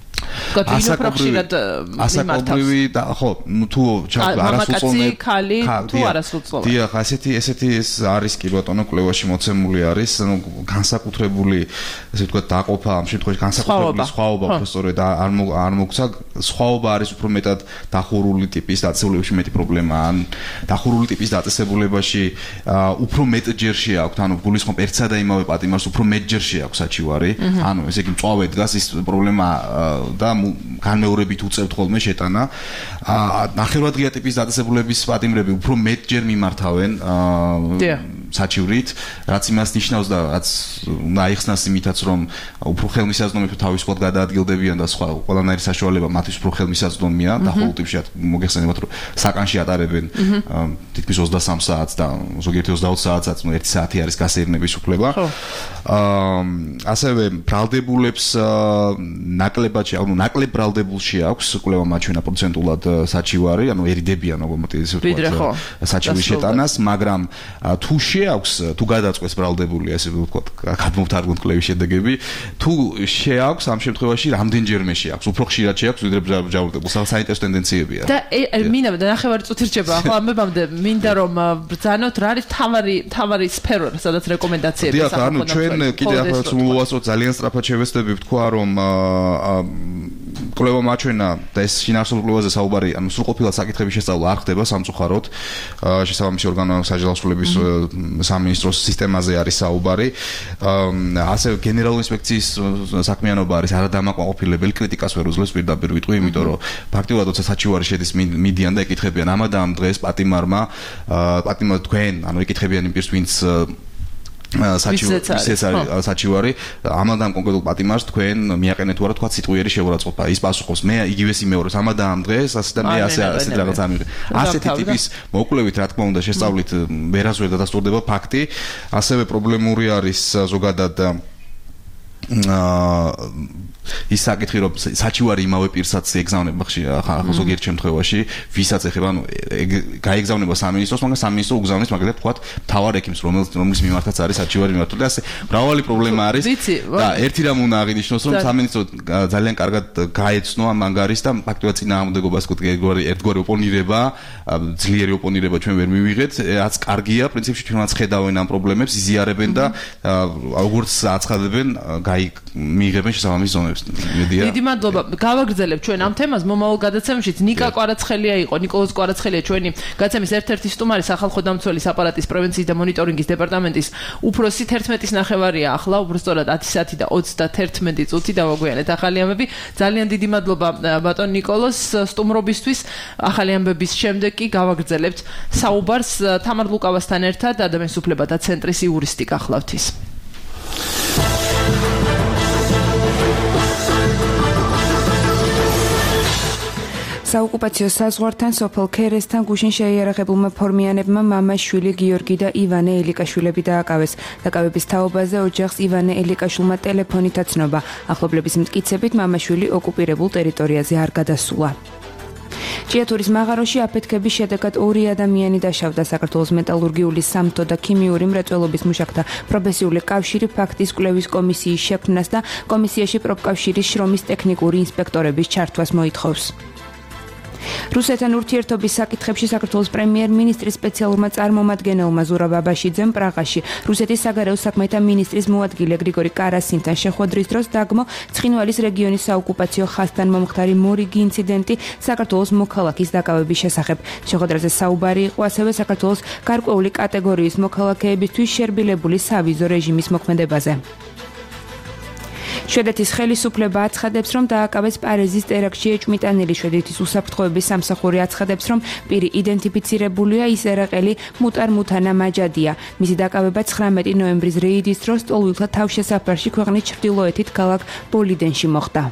ასაკობრივი და ხო, ну თუ არასრულწლოვანი ხალი თუ არასრულწლოვანი. დიახ, ასეთი ესეთი ეს არის კი ბატონო კვლევაში მოცემული არის, ну განსაკუთრებული, ასე ვთქვათ, დაყოფა ამ შემთხვევაში განსაკუთრებული სხვაობა უფრო სწორედ არ არ მოგცა, სხვაობა არის უფრო მეტად დახურული ტიპის დაწესებულებაში მეტი პრობლემა, ან დახურული ტიპის დაწესებულებაში უფრო მეტჯერ შეაქვთ, ანუ გულისხმობ ერთსა და იმავე პატიმარს უფრო მეტჯერ შეაქვთ საჩივარი, ანუ ესე იგი მწვავე დგას ის პრობლემა და განმეორებით უწევთ ხოლმე შეტანა. ნახევარდღია ტიპის დაწესებულების პატიმრები უფრო მეტჯერ მიმართავენ საჩივრით, რაც იმას ნიშნავს და რაც უნდა აიხსნას იმითაც, რომ უფრო ხელმისაწვდომი თავისუფლად გადაადგილდებიან და სხვა ყველანაირი საშუალება მათთვის უფრო ხელმისაწვდომია და ხოლმე ტიპში მოგეხსენებათ, რომ საკანში ატარებენ თითქმის ოცდასამ საათს და ზოგიერთი ოცდაოთხ საათსაც, ну ერთი საათი არის გასეირნების უფლება. ასევე ბრალდებულებს ნაკლებად ანუ ნაკლებ ბრალდებულში აქვს კვლევა მაჩვენა პროცენტულად საჩივარი, ანუ ერიდებიან ოღონდ ისე ვთქვათ საჩივრის შეტანას, მაგრამ თუ შეაქვს, თუ გადაწყვეტს ბრალდებული, ასე ვთქვათ, გადმოვთარგმნოთ კვლევის შედეგები, თუ შეაქვს ამ შემთხვევაში რამდენჯერმე შეაქვს, უფრო ხშირად შეაქვს, ვიდრე ბრალდებულს, საინტერესო ტენდენციებია. და მინდა და ნახევარი წუთი რჩება, ახლა ამბებამდე მინდა რომ ბრძანოთ რა არის თავარი თავარი სფერო, სადაც რეკომენდაციები დიახ, ანუ ჩვენ კიდე ახლა სულ უასწროთ ძალიან სწრაფად შევეცდები ვთქვა, რომ კვლევა მაჩვენა და ეს შინაარსობრივ კვლევაზე საუბარი, ანუ სრულყოფილად საკითხების შესწავლა არ ხდება სამწუხაროდ. შესაბამისი ორგანო საჯელოსნების სამინისტროს სისტემაზე არის საუბარი. ასევე გენერალური ინსპექციის საქმიანობა არის არადამაკმაყოფილებელი, კრიტიკას ვერ უძლებს პირდაპირ ვიტყვი, იმიტომ რომ ფაქტიურად როცა საჩივარი შედის მიდიან და ეკითხებიან ამადა ამ დღეს პატიმარმა, პატიმარ თქვენ, ანუ ეკითხებიან იმ პირს, ვინც საჩივარი საჩივარი ამადა ამ კონკრეტულ პატიმარს თქვენ მიაყენეთ თუ არა თქვა სიტყვიერი შეურაცხყოფა ის პასუხობს მე იგივეს იმეორებს ამადა ამ დღეს ასე და მე ასე ასეთ რაღაც ამიღე ასეთი ტიპის მოკვლევით რა თქმა უნდა შესწავლით ვერას ვერ დადასტურდება ფაქტი ასევე პრობლემური არის ზოგადად ის საკითხი რომ საჩივარი იმავე პირსაც ეგზავნება ხახ ზოგიერთ შემთხვევაში ვისაც ეხება ანუ გაეგზავნება სამინისტროს მაგრამ სამინისტრო უგზავნის მაგალითად თქვათ მთავარ ექიმს რომელიც რომლის მიმართაც არის საჩივარი მიმართული და ასე მრავალი პრობლემა არის და ერთი რამ უნდა აღინიშნოს რომ სამინისტრო ძალიან კარგად გაეცნო ამ ანგარიშს და ფაქტობრივად წინააღმდეგობას თქვით ერთგვარი ოპონირება ძლიერი ოპონირება ჩვენ ვერ მივიღეთ რაც კარგია პრინციპში ჩვენაც ხედავენ ამ პრობლემებს იზიარებენ და როგორც აცხადებენ მიიღებენ შესაბამის ზონებს დიდი მადლობა. გავაგრძელებ ჩვენ ამ თემას მომავალ გადაცემაშიც. ნიკა კვარაცხელია იყო, ნიკოლოზ კვარაცხელია ჩვენი გადაცემის ერთ-ერთი სტუმარი სახალხო დამცველის აპარატის პრევენციის და მონიტორინგის დეპარტამენტის უფროსი თერთმეტის ნახევარია ახლა, უბრალოდ ათი საათი და ოცდაერთმეტი წუთი დავაგვიანეთ ახალი ამბები. ძალიან დიდი მადლობა ბატონ ნიკოლოზ სტუმრობისთვის. ახალი ამბების შემდეგ კი გავაგრძელებთ საუბარს თამარ ლუკავასთან ერთად ადამიანის უფლებათა ცენტრის იურისტიკა ხლავთის. საოკუპაციო საზღვართან სოფელ ქერესთან გუშინ შეიარაღებულმა ფორმიანებმა მამა შვილი გიორგი და ივანე ელიკაშვილები დააკავეს. დაკავების თაობაზე ოჯახს ივანე ელიკაშვილმა ტელეფონით აცნობა. ახლობლების მტკიცებით მამაშვილი ოკუპირებულ ტერიტორიაზე არ გადასულა. ჭიათურის მაღაროში აფეთქების შედეგად ორი ადამიანი დაშავდა. საქართველოს მეტალურგიული, სამთო და ქიმიური მრეწველობის მუშაკთა პროფესიული კავშირი ფაქტის კვლევის კომისიის შექმნას და კომისიაში პროფკავშირის შრომის ტექნიკური ინსპექტორების ჩართვას მოითხოვს. რუსეთთან ურთიერთობის საკითხებში საქართველოს პრემიერ-მინისტრის სპეციალურმა წარმომადგენელმა ზურაბ აბაშიძემ პრაღაში რუსეთის საგარეო საქმეთა მინისტრის მოადგილე გრიგორი კარასინთან შეხვედრის დროს დაგმო ცხინვალის რეგიონის საოკუპაციო ხაზთან მომხდარი მორიგი ინციდენტი საქართველოს მოქალაქის დაკავების შესახებ. შეხვედრაზე საუბარი იყო ასევე საქართველოს გარკვეული კატეგორიის მოქალაქეებისთვის შერბილებული სავიზო რეჟიმის მოქმედებაზე. შვედეთის ხელისუფლება აცხადებს, რომ დააკავეს პარიზის ტერაქტში ეჭვმიტანილი შვედეთის უსაფრთხოების სამსახური აცხადებს, რომ პირი იდენტიფიცირებულია ის ერაყელი მუტარ მუთანა მაჯადია. მისი დაკავება ცხრამეტი ნოემბრის რეიდის დროს ტოლვილთა თავშესაფარში ქვეყნის ჩრდილოეთით ქალაქ ბოლიდენში მოხდა.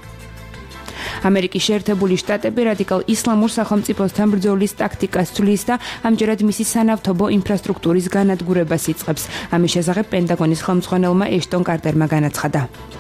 ამერიკის შეერთებული შტატები რადიკალ ისლამურ სახელმწიფოსთან ბრძოლის ტაქტიკას ცვლის და ამჯერად მისი სანავთობო ინფრასტრუქტურის განადგურებას იწყებს. ამის შესახებ პენტაგონის ხელმძღვანელმა ეშტონ კარტერმა განაცხადა.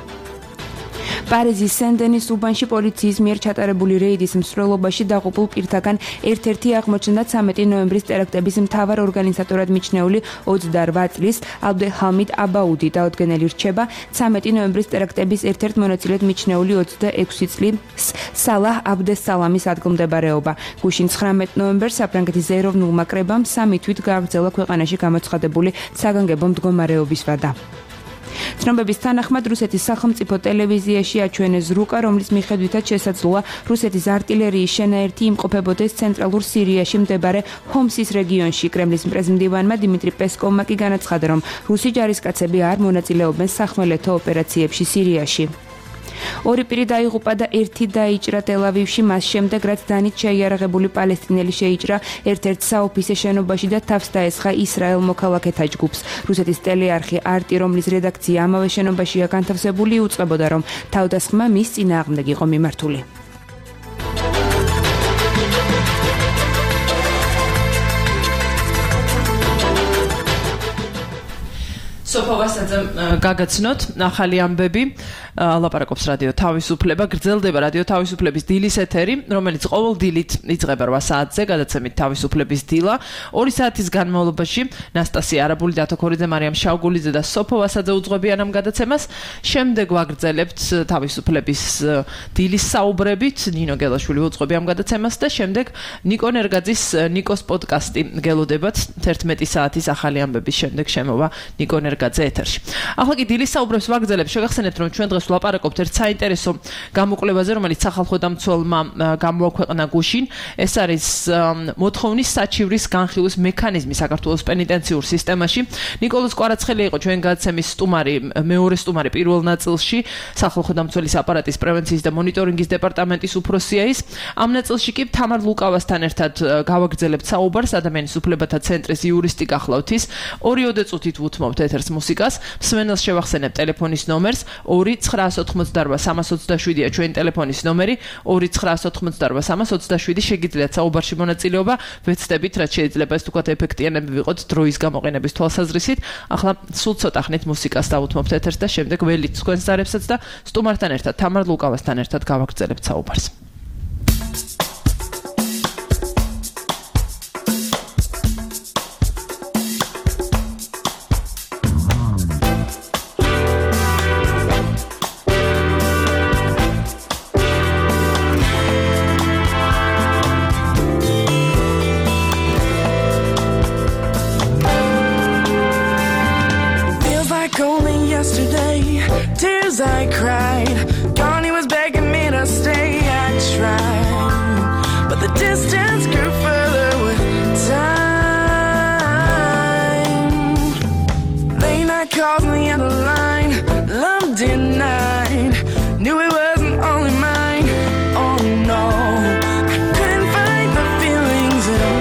პარიზის სენ-დენის უბანში პოლიციის მიერ ჩატარებული რეიდის მსვლელობაში დაღუპულ პირთაგან ერთ-ერთი აღმოჩნდა ცამეტი ნოემბრის ტერაქტების მთავარ ორგანიზატორად მიჩნეული ოცდაორ წლის აბდელჰამიდ აბაუდი დაუდგენელი რჩება ცამეტი ნოემბრის ტერაქტების ერთ-ერთ მონაწილედ მიჩნეული ოცდაექვსი წლის სალაჰ აბდესალამის ადგილმდებარეობა. გუშინ ცხრამეტ ნოემბერს საფრანგეთის ეროვნულმა კრებამ სამი თვით გააგრძელა ქვეყანაში გამოცხადებული საგანგებო მდგომარეობის ვადა. ცნობების თანახმად რუსეთის სახელმწიფო ტელევიზიაში აჩვენეს რუკა, რომლის მიხედვითაც შესაძლოა რუსეთის არტილერიის შენაერთი იმყოფებოდეს ცენტრალურ სირიაში მდებარე ჰომსის რეგიონში. კრემლის პრეზიდენტმა დიმიტრი პესკოვმა კი განაცხადა, რომ რუსი ჯარისკაცები არ მონაწილეობენ სახმელეთო ოპერაციებში სირიაში. ორი პირი დაიღუპა და ერთი დაიჭრა ტელ-ავივში, მას შემდეგ რაც დანით შეიარაღებული პალესტინელი შეიჭრა ერთ-ერთ საოფისე შენობაში და თავს დაესხა ისრაელ მოქალაქეთა ჯგუფს. რუსეთის ტელეარხი არტი, რომლის რედაქცია ამავე შენობაშია განთავსებული, უწყებოდა, რომ თავდასხმა მის წინააღმდეგ იყო მიმართული. სოფოვასაძემ გაგაცნოთ ახალი ამბები. ლაპარაკობს რადიო თავისუფლება, გრძელდება რადიო თავისუფლების დილის ეთერი, რომელიც ყოველ დილით იწყება რვა საათზე, გადაცემით თავისუფლების დილა. ორი საათის განმავლობაში ნასტასია არაბული, დათო ქორიძე, მარიამ შავგულიძე და სოფოვასაძე უძღვებიან ამ გადაცემას. შემდეგ ვაგრძელებთ თავისუფლების დილის საუბრებით, ნინო გელაშვილი უძღვები ამ გადაცემას და შემდეგ ნიკო ნერგაძის ნიკოს პოდკასტი გელოდებათ. თერთმეტი საათის ახალი ამბების შემდეგ შემოვა ნიკო ნერგაძე ეთერში. ეთერში. ახლა კი დილის საუბრებს ვაგრძელებ. შეგახსენებთ, რომ ჩვენ დღეს ვლაპარაკობთ ერთ საინტერესო გამოკვლევაზე, რომელიც სახალხო დამცველმა გამოაქვეყნა გუშინ. ეს არის მოთხოვნის საჩივრის განხილვის მექანიზმი საქართველოს პენიტენციურ სისტემაში. ნიკოლოზ კვარაცხელი იყო ჩვენ გადაცემის სტუმარი, მეორე სტუმარი პირველ ნაწილში, სახალხო დამცველის აპარატის პრევენციის და მონიტორინგის დეპარტამენტის უფროსია ის. ამ ნაწილში კი თამარ ლუკავასთან ერთად გავაგრძელებთ საუბარს ადამიანის უფლებათა ცენტრის იურისტი გახლავთ ის. ორიოდე წუთით ვუთმობთ ეთერს მუსიკას. მსმენელს შევახსენებ ტელეფონის ნომერს ორი ცხრაას ოცდაოთხმოცდაარბა სამას ოცდაშვიდია ჩვენი ტელეფონის ნომერი ორი ცხრაას ოცდაოთხმოცდაარბა სამას ოცდაშვიდი შეგიძლიათ საუბარში მონაწილეობა ვეცდებით რაც შეიძლება ეს თქვათ ეფექტიანები ვიყოთ დროის გამოყენების თვალსაზრისით. ახლა სულ ცოტა ხნით მუსიკას დავუთმობთ ეთერს და შემდეგ ველით თქვენს ზარებსაც და სტუმართან ერთად თამარ ლუკავასთან ერთად გავაგრძელებთ საუბარს. I cried, Donnie was begging me to stay. I tried, but the distance grew further with time. Late night calls on the other line, love denied. Knew it wasn't only mine. Oh no, I couldn't fight the feelings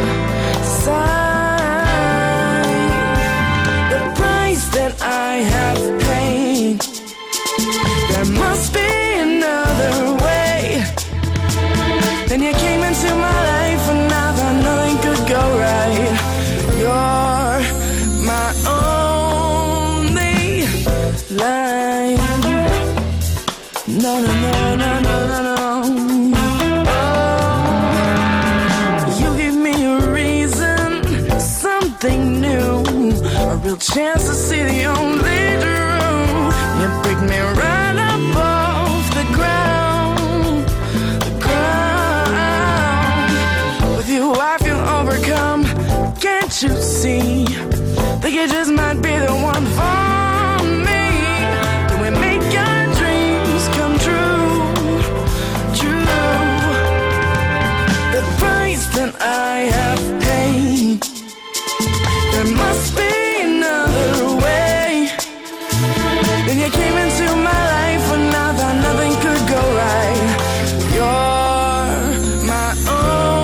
inside. The price that I have paid. There must be another way. Then you came into my life and I thought nothing could go right. You're my only life. No, no, no, no, no, no, no. Oh, you give me a reason, something new, a real chance to see the only truth. You pick me right can't you see? Think it just might be the one for me. Can we make our dreams come true? True. The price that I have paid. There must be another way. Then you came into my life and I thought nothing could go right. You're my own.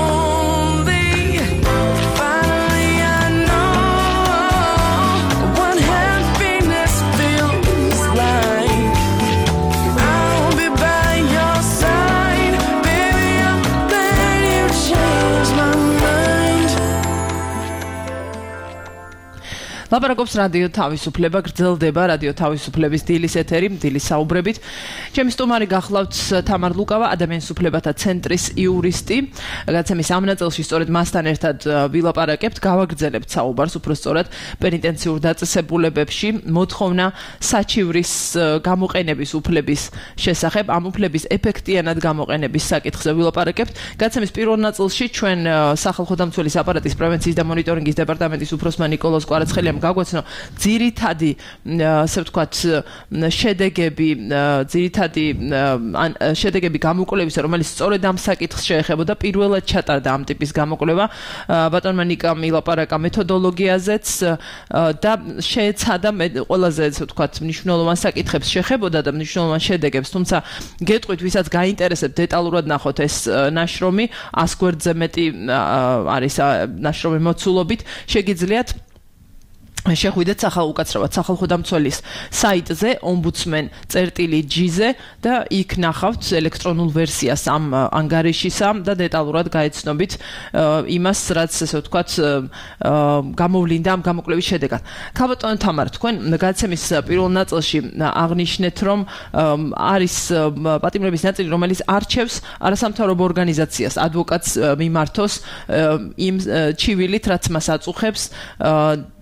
ლაპარაკობს რადიო თავისუფლება, გრძელდება რადიო თავისუფლების დილის ეთერი, დილის საუბრებით. ჩემი სტუმარი გახლავთ თამარ ლუკავა, ადამიანის უფლებათა ცენტრის იურისტი. გადაცემის ამ ნაწილში სწორედ მასთან ერთად ვილაპარაკებთ, გავაგრძელებთ საუბარს უბრალოდ პენიტენციურ დაწესებულებებში მოთხოვნა საჩივრის გამოყენების უფლების შესახებ, ამ უფლების ეფექტიანად გამოყენების საკითხზე ვილაპარაკებთ. გადაცემის პირველ ნაწილში ჩვენ სახალხო დამცველის აპარატის პრევენციის და მონიტორინგის დეპარტამენტის უფროსმა ნიკოლოზ კვარაცხელიამ გაგვაცნო ძირითადი ასე ვთქვათ შედეგები ძირითადი შედეგები გამოკვლევისა, რომელიც სწორედ ამ საკითხს შეეხებოდა, პირველად ჩატარდა ამ ტიპის გამოკვლევა ბატონმა ნიკამ ილაპარაკა მეთოდოლოგიაზეც და შეეცადა ყველაზე ასე ვთქვათ მნიშვნელოვან საკითხებს შეეხებოდა და მნიშვნელოვან შედეგებს, თუმცა გეტყვით, ვისაც გაინტერესებთ დეტალურად ნახოთ ეს ნაშრომი, ას გვერდზე მეტი არის ნაშრომი მოცულობით, შეგიძლიათ შეხვიდეთ სახალხო სახალხო დამცველის საიტზე ombudsman.gr-ზე და იქ ნახავთ ელექტრონულ ვერსიას ამ ანგარიშისა და დეტალურად გაეცნობით იმას, რაც ესე ვთქვათ გამოვლინდა ამ გამოკვლევის შედეგად. ქალბატონო თამარ, თქვენ გადაცემის პირველ ნაწილში აღნიშნეთ, რომ არის პატიმრების ნაწილი, რომელიც არჩევს არასამთავრობო ორგანიზაციას, ადვოკატს მიმართოს იმ ჩივილით, რაც მას აწუხებს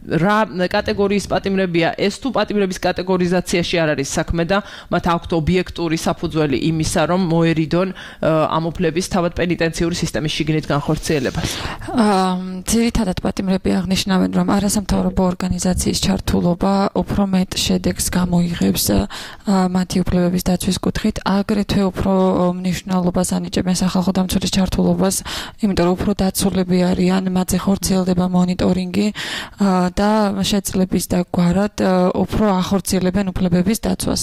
რა კატეგორიის პატიმრებია ეს თუ პატიმრების კატეგორიზაციაში არ არის საქმე და მათ აქვთ ობიექტური საფუძველი იმისა რომ მოერიდონ ამ უფლების თავად პენიტენციური სისტემის შიგნით განხორციელებას. ძირითადად პატიმრები აღნიშნავენ რომ არასამთავრობო ორგანიზაციის ჩართულობა უფრო მეტ შედეგს გამოიღებს მათი უფლებების დაცვის კუთხით, აგრეთვე უფრო მნიშვნელობას ანიჭებენ სახალხო დამცველის ჩართულობას, იმიტომ რომ უფრო დაცულები არიან, მათზე ხორციელდება მონიტორინგი და შეძლების და გვარად უფრო ახორციელებენ უფლებების დაცვას.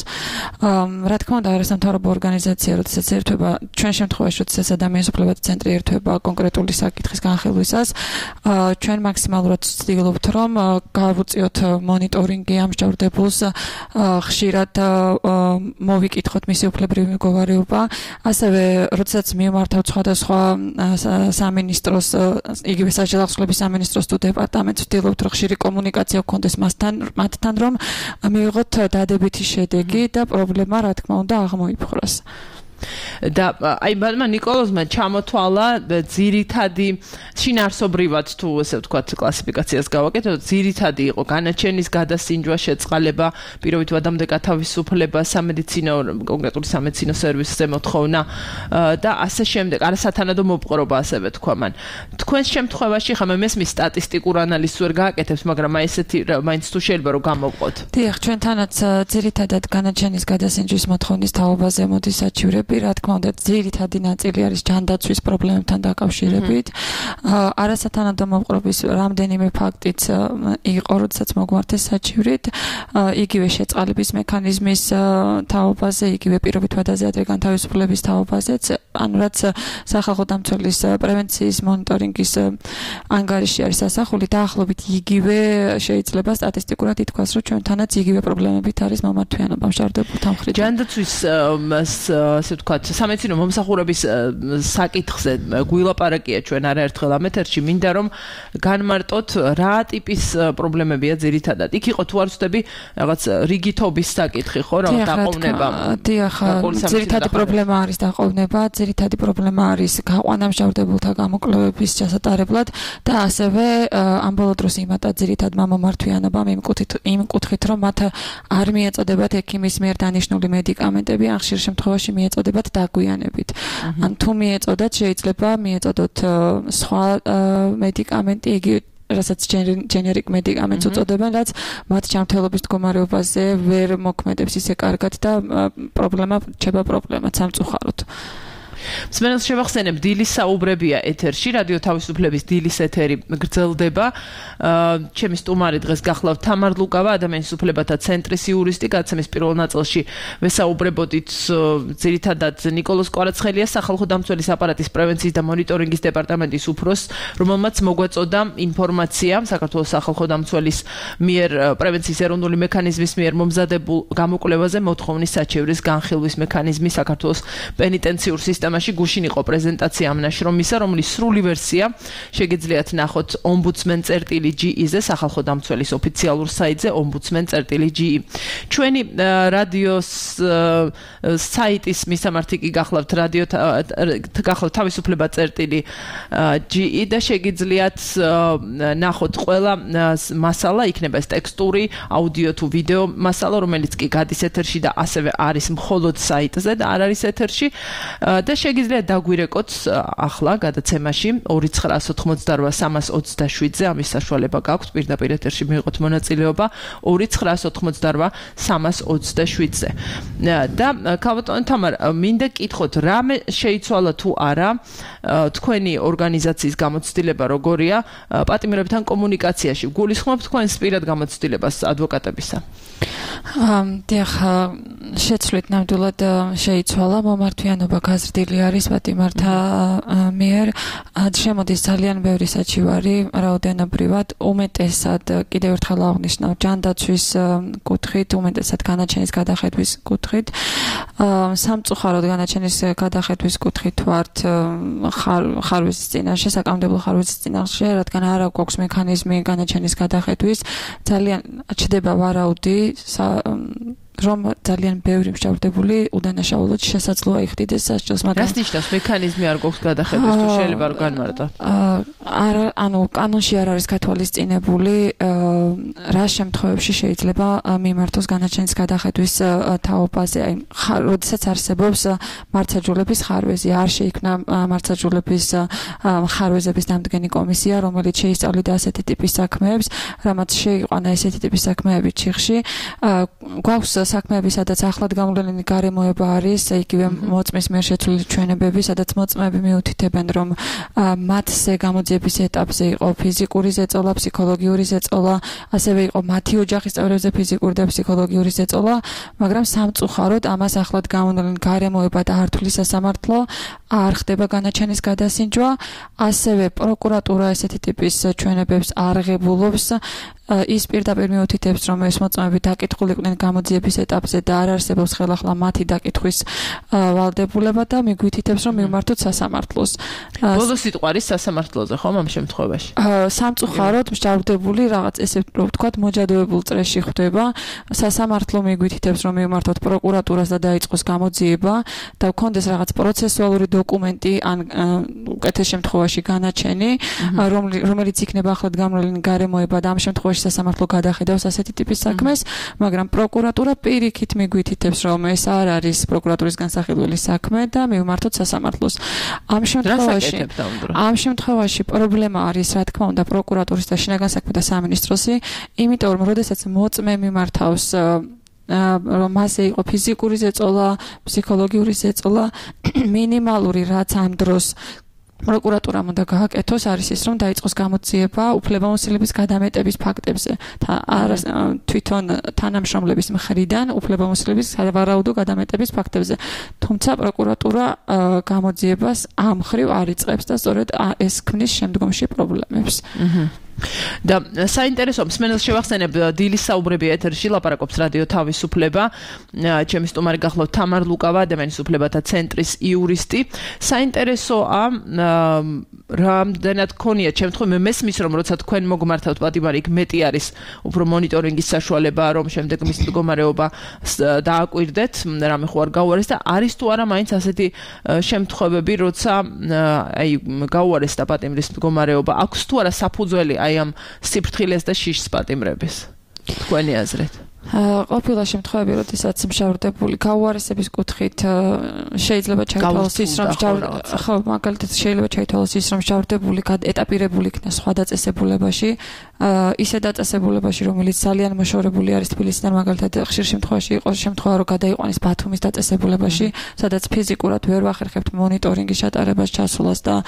რა თქმა უნდა, არასამთავრობო ორგანიზაცია, როდესაც ერთვება, ჩვენ შემთხვევაში, როდესაც ადამიანის უფლებათა ცენტრი ერთვება კონკრეტული საკითხის განხილვისას, ჩვენ მაქსიმალურად ვცდილობთ, რომ გავუწიოთ მონიტორინგი ამსჯავრდებულს, ხშირად მოვიკითხოთ მისი უფლებრივი მდგომარეობა, ასევე როდესაც მივმართავთ სხვადასხვა სამინისტროს, იგივე საჯარო ახსნების სამინისტროს თუ დეპარტამენტს, ვცდილობთ, რომ ხშირი კომუნიკაცია გქონდეს მასთან, მათთან, რომ მივიღოთ დადებითი შედეგი და პრობლემა, რა თქმა უნდა, აღმოიფხვრას. და აი ბატონმა ნიკოლოზმა ჩამოთვალა ძირითადი შინაარსობრივად თუ ესე ვთქვათ კლასიფიკაციას გავაკეთოთ ძირითადი იყო განაჩენის გადასინჯვა შეწყალება პირობით ვადამდე გათავისუფლება სამედიცინო კონკრეტული სამედიცინო სერვისზე მოთხოვნა და ასე შემდეგ არასათანადო მოპყრობა ასევე თქვა მან თქვენს შემთხვევაში ხომ მესმის სტატისტიკურ ანალიზს ვერ გააკეთებს მაგრამ აი ესეთი მაინც თუ შეიძლება რომ გამოვყოთ დიახ ჩვენთანაც ძირითადად განაჩენის გადასინჯვის მოთხოვნის თაობაზე მოდის საჩივრება რა თქმა უნდა ძირითადი ნაწილი არის ჯანდაცვის პრობლემებთან დაკავშირებით. არასათანადო მოპყრობის რამდენიმე ფაქტიც იყო, როდესაც მოგვართეს საჩივრით, იგივე შეწყალების მექანიზმის თაობაზე, იგივე პირობით ვადაზე ადრე განთავისუფლების თაობაზეც, ანუ რაც სახალხო დამცველის პრევენციის მონიტორინგის ანგარიში არის ასახული, დაახლოებით იგივე შეიძლება სტატისტიკურად ითქვას, რომ ჩვენთანაც იგივე პრობლემებით არის მომართვიანობა მშარდებულთა მხრიდან. ჯანდაცვის ასე ვთქვათ, სამედიცინო მომსახურების საკითხზე გვილაპარაკია ჩვენ არაერთხელ ამ ეთერში, მინდა რომ განმარტოთ რა ტიპის პრობლემებია ძირითადად. იქ იყო თუ არ ვცდები რაღაც რიგითობის საკითხი, ხო, რა დაყოვნება. დიახ, ძირითადი პრობლემა არის დაყოვნება, ძირითადი პრობლემა არის გაყვანა მშავდებულთა გამოკვლევების ჩასატარებლად და ასევე ამ ბოლო დროს იმატა ძირითადმა მომართვიანობამ იმ კუთხით, იმ კუთხით, რომ მათ არ მიეწოდებათ ექიმის მიერ დანიშნული მედიკამენტები, ან ხშირ შემთხვევაში მიეწოდებათ დაგვიანებით. ან თუ მიეწოდათ, შეიძლება მიეწოდოთ სხვა მედიკამენტი, იგივე რასაც generic medicaments უწოდებენ, რაც მათ ჯანმრთელობის მდგომარეობაზე ვერ მოქმედებს ისე კარგად და პრობლემა რჩება პრობლემად სამწუხაროდ. მსმენელს შევახსენებ, დილის საუბრებია ეთერში, რადიო თავისუფლების დილის ეთერი გრძელდება. ჩემი სტუმარი დღეს გახლავთ თამარ ლუკავა, ადამიანის უფლებათა ცენტრის იურისტი, გადაცემის პირველ ნაწილში ვესაუბრებოდით ძირითადად ნიკოლოზ კვარაცხელია, სახალხო დამცველის აპარატის პრევენციის და მონიტორინგის დეპარტამენტის უფროსს, რომელმაც მოგვაწოდა ინფორმაცია საქართველოს სახალხო დამცველის მიერ პრევენციის ეროვნული მექანიზმის მიერ მომზადებულ გამოკვლევაზე მოთხოვნის საჩევრის განხილვის მექანიზმი საქართველოს პენიტენციურ სისტემაში გუშინ იყო პრეზენტაცია ამ ნაშრომისა, რომლის სრული ვერსია შეგიძლიათ ნახოთ ombudsman dot g-ზე, სახალხო დამცველის ოფიციალურ საიტზე ombudsman dot g. ჩვენი რადიოს საიტის მისამართი კი გახლავთ რადიო გახლავთ თავისუფლება .ge და შეგიძლიათ ნახოთ ყველა მასალა, იქნება ეს ტექსტური, აუდიო თუ ვიდეო მასალა, რომელიც კი გადის ეთერში და ასევე არის მხოლოდ საიტზე და არ არის ეთერში. და შეგიძლიათ დაგვირეკოთ ახლა გადაცემაში ორი ცხრაას ოთხმოცდარვა სამას ოცდაშვიდზე ამის საშუალება გაქვთ პირდაპირ ეთერში მიიღოთ მონაწილეობა ორი ცხრაას ოთხმოცდარვა სამას ოცდაშვიდზე და ქალბატონ თამარ მინდა კითხოთ რა შეიცვალა თუ არა თქვენი ორგანიზაციის გამოცდილება როგორია პატიმრებთან კომუნიკაციაში გულისხმობთ თქვენს პირად გამოცდილებას ადვოკატებისა დიახ შეცვლით ნამდვილად შეიცვალა მომართვიანობა გაზრდილი არის პატიმართა მიერ შემოდის ძალიან ბევრი საჩივარი რაოდენობრივად უმეტესად კიდევ ერთხელ აღნიშნავ ჯანდაცვის კუთხით უმეტესად განაჩენის გადახედვის კუთხით სამწუხაროდ განაჩენის გადახედვის კუთხით ვართ ხარვეზის წინაშე საკანონმდებლო ხარვეზის წინაშე რადგან არ აქვს მექანიზმი განაჩენის გადახედვის ძალიან ჩდება ვარაუდი რომ ძალიან ბევრი მსჯავრდებული უდანაშაულოდ შესაძლოა იხდიდეს სასჯელს, მაგრამ რას ნიშნავს მექანიზმი არ გვაქვს გადახედვის თუ შეიძლება არ განმარტო? არა, ანუ კანონში არ არის გათვალისწინებული რა შემთხვევებში შეიძლება მიმართოს განაჩენის გადახედვის თაობაზე. აი, როდესაც არსებობს მართლმსაჯულების ხარვეზი, არ შეიქმნა მართლმსაჯულების ხარვეზების დამდგენი კომისია, რომელიც შეისწავლიდა ასეთი ტიპის საქმეებს, რამაც შეიყვანა ესეთი ტიპის საქმეები ჩიხში. გვაქვს საქმეები, სადაც ახლად გამოვლენილი გარემოება არის, იგივე მოწმის მიერ შეცვლილი ჩვენებები, სადაც მოწმეები მიუთითებენ, რომ მათზე გამოძიების ეტაპზე იყო ფიზიკური ზეწოლა, ფსიქოლოგიური ზეწოლა, ასევე იყო მათი ოჯახის წევრებზე ფიზიკური და ფსიქოლოგიური ზეწოლა, მაგრამ სამწუხაროდ ამას ახლად გამოვლენილი გარემოება და არ თვლის სასამართლო, არ ხდება განაჩენის გადასინჯვა, ასევე პროკურატურა ესეთი ტიპის ჩვენებებს არ ღებულობს. ის პირდაპირ მიუთითებს, რომ ეს მოწმეები დაკითხულიყვნენ გამოძიების ეტაპზე და არ არსებობს ხელახლა მათი დაკითხვის ვალდებულება და მიგვითითებს, რომ მივმართოთ სასამართლოს. ბოლო სიტყვა არის სასამართლოზე, ხომ ამ შემთხვევაში? სამწუხაროდ მსჯავრდებული რაღაც ესე ვთქვათ, მოჯადოებულ წრეში ხვდება. სასამართლო მიგვითითებს, რომ მივმართოთ პროკურატურას და დაიწყოს გამოძიება და გქონდეს რაღაც პროცესუალური დოკუმენტი ან უკეთეს შემთხვევაში განაჩენი, რომელიც იქნება ახლად გამოვლენილი გარემოება და ამ შემთხვევაში სასამართლო გადახედავს ასეთი ტიპის საქმეს, მაგრამ პროკურატურა პირიქით მიგვითითებს, რომ ეს არ არის პროკურატურის განსახილველი საქმე და მივმართოთ სასამართლოს. ამ შემთხვევაში ამ შემთხვევაში პრობლემა არის, რა თქმა უნდა, პროკურატურის და შინაგან საქმეთა სამინისტროსი, იმიტომ რომ როდესაც მოწმე მიმართავს რომ მასზე იყო ფიზიკური ზეწოლა, ფსიქოლოგიური ზეწოლა, მინიმალური რაც ამ დროს პროკურატურამ უნდა გააკეთოს არის ის, რომ დაიწყოს გამოძიება უფლებამოსილების გადამეტების ფაქტებზე. თვითონ თანამშრომლების მხრიდან უფლებამოსილების სავარაუდო გადამეტების ფაქტებზე. თუმცა პროკურატურა გამოძიებას ამ მხრივ არ იწყებს და სწორედ ეს ქმნის შემდგომში პრობლემებს. და საინტერესო მსმენელს შევახსენებ დილის საუბრები ეთერში ლაპარაკობს რადიო თავისუფლება. ჩემი სტუმარი გახლავთ თამარ ლუკავა, ადამიანის უფლებათა ცენტრის იურისტი. საინტერესოა რამდენად გქონია შემთხვევა, მე მესმის რომ როცა თქვენ მოგმართავთ პატიმარი, იქ მეტი არის უფრო მონიტორინგის საშუალება, რომ შემდეგ მის მდგომარეობა დააკვირდეთ, რამე ხო არ გაუარეს და არის თუ არა მაინც ასეთი შემთხვევები, როცა აი გაუარეს და პატიმრის მდგომარეობა აქვს თუ არა საფუძველი აი ამ სიფრთხილეს და შიშს პატიმრების. თქვენი აზრით? ყოფილა შემთხვევები, როდესაც მსჯავრდებული გაუარესების კუთხით შეიძლება ჩაითვალოს ის, რომ ხო, მაგალითად შეიძლება ჩაითვალოს ის, რომ მსჯავრდებული ეტაპირებული იქნა სხვა დაწესებულებაში, ისე დაწესებულებაში, რომელიც ძალიან მოშორებული არის თბილისიდან, მაგალითად ხშირ შემთხვევაში იყო შემთხვევა, რომ გადაიყვანეს ბათუმის დაწესებულებაში, სადაც ფიზიკურად ვერ ვახერხებთ მონიტორინგის ჩატარებას, ჩასვლას და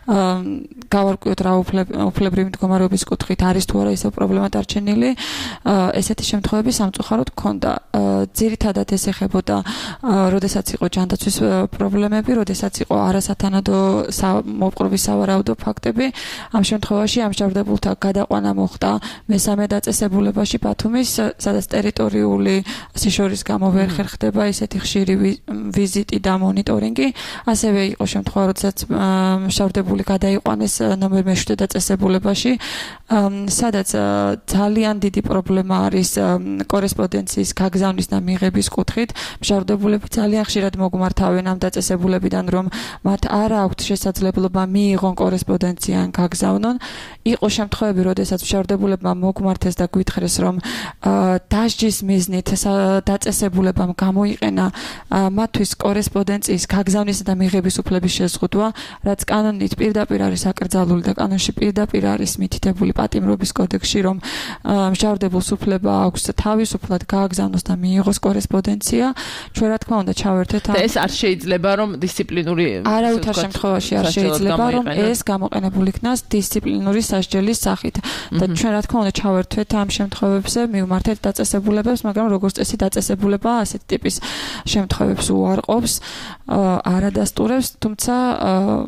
გავარკვიოთ რა უფლებრივი მდგომარეობის კუთხით არის თუ არა ისევ პრობლემა დარჩენილი. ესეთი შემთხვევები სამწუხაროდ გქონდა. ძირითადად ეს ეხებოდა, როდესაც იყო ჯანდაცვის პრობლემები, როდესაც იყო არასათანადო მოპყრობის სავარაუდო ფაქტები. ამ შემთხვევაში ამ მსჯავრდებულთა გადაყვანა მოხდა მესამე დაწესებულებაში ბათუმის, სადაც ტერიტორიული სიშორის გამო ვერ ხერხდება ისეთი ხშირი ვიზიტი და მონიტორინგი. ასევე იყო შემთხვევა, როდესაც მსჯავრდებული გადაიყვანეს ნომერ მეშვიდე დაწესებულებაში, სადაც ძალიან დიდი პრობლემა არის კორესპონდენციის გაგზავნის და მიღების კუთხით. მსჯავრდებულები ძალიან ხშირად მოგმართავენ ამ დაწესებულებიდან, რომ მათ არ აქვთ შესაძლებლობა მიიღონ კორესპონდენცია ან გაგზავნონ. იყო შემთხვევები, როდესაც მსჯავრდებულებმა მოგმართეს და გვითხრეს, რომ დასჯის მიზნით დაწესებულებამ გამოიყენა მათთვის კორესპონდენციის გაგზავნისა და მიღების უფლების შეზღუდვა, რაც კანონით პირდაპირ არის აკრძალული და კანონში პირდაპირ არის მითითებული პატიმრობის კოდექსში, რომ მსჯავრდებულს უფლება აქვს თავისუფლად გააგზავნოს და მიიღოს კორესპონდენცია. ჩვენ რა თქმა უნდა ჩავერთეთ და ეს არ შეიძლება რომ დისციპლინური არავითარ შემთხვევაში არ შეიძლება რომ ეს გამოყენებული იქნას დისციპლინური სასჯელის სახით. და ჩვენ რა თქმა უნდა ჩავერთვეთ ამ შემთხვევებზე, მივმართეთ დაწესებულებებს, მაგრამ როგორც წესი დაწესებულება ასეთ ტიპის შემთხვევებს უარყოფს, არადასტურებს, თუმცა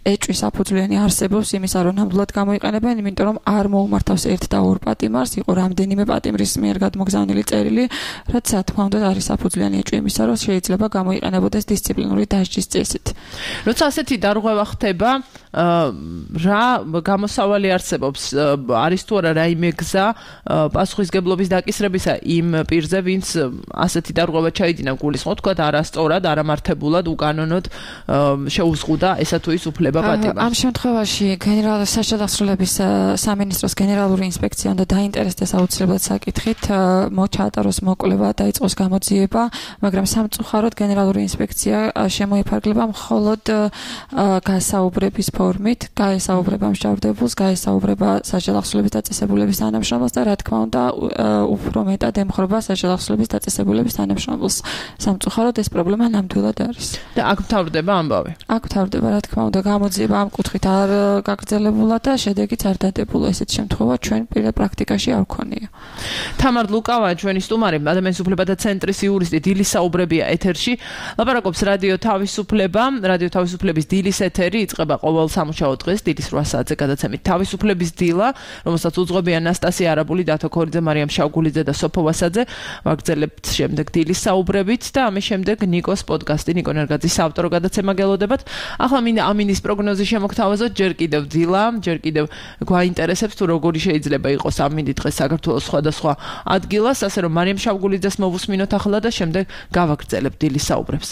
ეჭვის საფუძვლიანი არსებობს იმისა, რომ ნამდვილად გამოიყენებენ, იმიტომ რომ არ მოუმართავს ერთ და ორ პატიმარს, იყო რამდენიმე პატიმრის მიერ გადმოგზავნილი წერილი, რაც რა თქმა უნდა არის საფუძვლიანი ეჭვი იმისა, რომ შეიძლება გამოიყენებოდეს დისციპლინური დასჯის წესით. როცა ასეთი დარღვევა ხდება, რა გამოსავალი არსებობს, არის თუ არა რაიმე გზა პასუხისგებლობის დაკისრებისა იმ პირზე, ვინც ასეთი დარღვევა ჩაიდინა გულისხმობ, თქვა არასწორად, არამართებულად, უკანონოდ შეუზღუდა ესა თუ ის უფლება პატიმარს. ამ შემთხვევაში გენერალური საშადასრულების სამინისტროს გენერალური ინსპექცია უნდა დაინტერესდეს აუცილებლად საკითხით, მოჩაატაროს მოკვლევა, დაიწყოს გამოძიება, მაგრამ სამწუხაროდ გენერალური ინსპექცია შემოიფარგლება მხოლოდ გასაუბრების ფორმით, გაესაუბრება მსჯავრდებულს, გაესაუბრება საშადასრულების დაწესებულების თანამშრომელს და რა თქმა უნდა უფრო მეტად ემხრობა საშადასრულების დაწესებულების თანამშრომელს. სამწუხაროდ ეს პრობლემა ნამდვილად არის. და აქ მთავრდება ამბავი. აქ მთავრდება რა თქმა უნდა გამოძიება ამ კუთხით არ გაგრძელებულა და შედეგიც არ დადებულა. ესეთ შემთხვევა ჩვენ პირდაპირ პრაქტიკაში არ ვქონია. თამარ ლუკავა ჩვენი სტუმარი, ადამიანის უფლებათა ცენტრის იურისტი, დილის საუბრებია ეთერში. ლაპარაკობს რადიო თავისუფლება, რადიო თავისუფლების დილის ეთერი იწყება ყოველ სამუშაო დღეს დილის რვა საათზე გადაცემით თავისუფლების დილა, რომელსაც უძღვებიან ნასტასია არაბული, დათო ქორიძე, მარიამ შავგულიძე და სოფო ვასაძე. ვაგრძელებთ შემდეგ დილის საუბრებით და ამის შემდეგ ნიკოს პოდკასტი, ნიკო ნერგაძის საავტორო გადაცემა გელოდებათ. ახლა მინდა ამინის პროგნოზი შემოგთავაზოთ, ჯერ კიდევ დილა, ჯერ კიდევ გვაინტერესებს თუ როგორი შეიძლება იყოს ამინი დღეს საქართველოს სხვადასხვა ადგილას, ასე რომ მარიამ შავგულიძეს მოვუსმინოთ ახლა და შემდეგ გავაგრძელებთ დილის საუბრებს.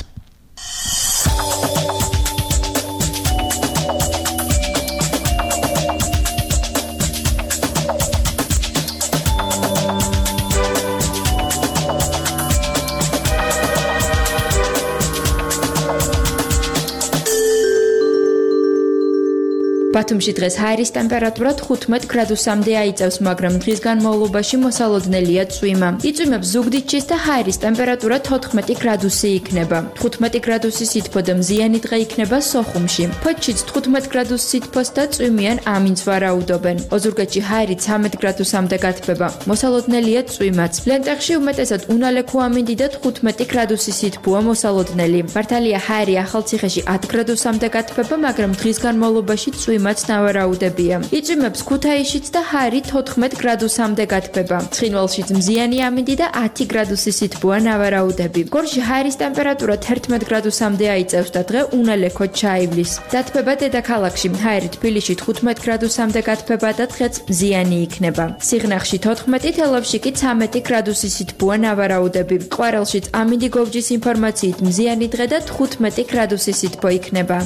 ბათუმში დღეს ჰაერის ტემპერატურა თხუთმეტ გრადუსამდე აიწევს, მაგრამ დღის განმავლობაში მოსალოდნელია წვიმა. იწვიმებს ზუგდიდშიც და ჰაერის ტემპერატურა თოთხმეტი გრადუსი იქნება. თხუთმეტი გრადუსი სითბო და მზიანი დღე იქნება სოხუმში. ფოთშიც თხუთმეტ გრადუს სითბოს და წვიმიან ამინს ვარაუდობენ. ოზურგეთში ჰაერი ცამეტ გრადუსამდე გათბება. მოსალოდნელია წვიმაც. ლენტეხში უმეტესად უნალექო ამინდი და თხუთმეტი გრადუსი სითბოა მოსალოდნელი. მართალია ჰაერი ახალციხეში ათ გრადუსამდე გათბება, მაგრამ დღის განმავლობაში წვიმა მაც ნავარაუდებია. იწვიმებს ქუთაისშიც და ჰაერი თოთხმეტ გრადუსამდე გათბება. ცხინვალშიც მზიანი ამინდი და ათი გრადუსი სითბოა ნავარაუდები. გორში ჰაერის ტემპერატურა თერთმეტ გრადუსამდე აიწევს და დღე უნალექოდ ჩაივლის. დათბება დედაქალაქში, ჰაერი თბილისში თხუთმეტ გრადუსამდე გათბება და დღეც მზიანი იქნება. სიღნაღში თოთხმეტი, თელავში კი ცამეტი გრადუსი სითბოა ნავარაუდები. ყვარელშიც ამინდი გოგჯის ინფორმაციით მზიანი დღე და თხუთმეტი გრადუსი სითბო იქნება.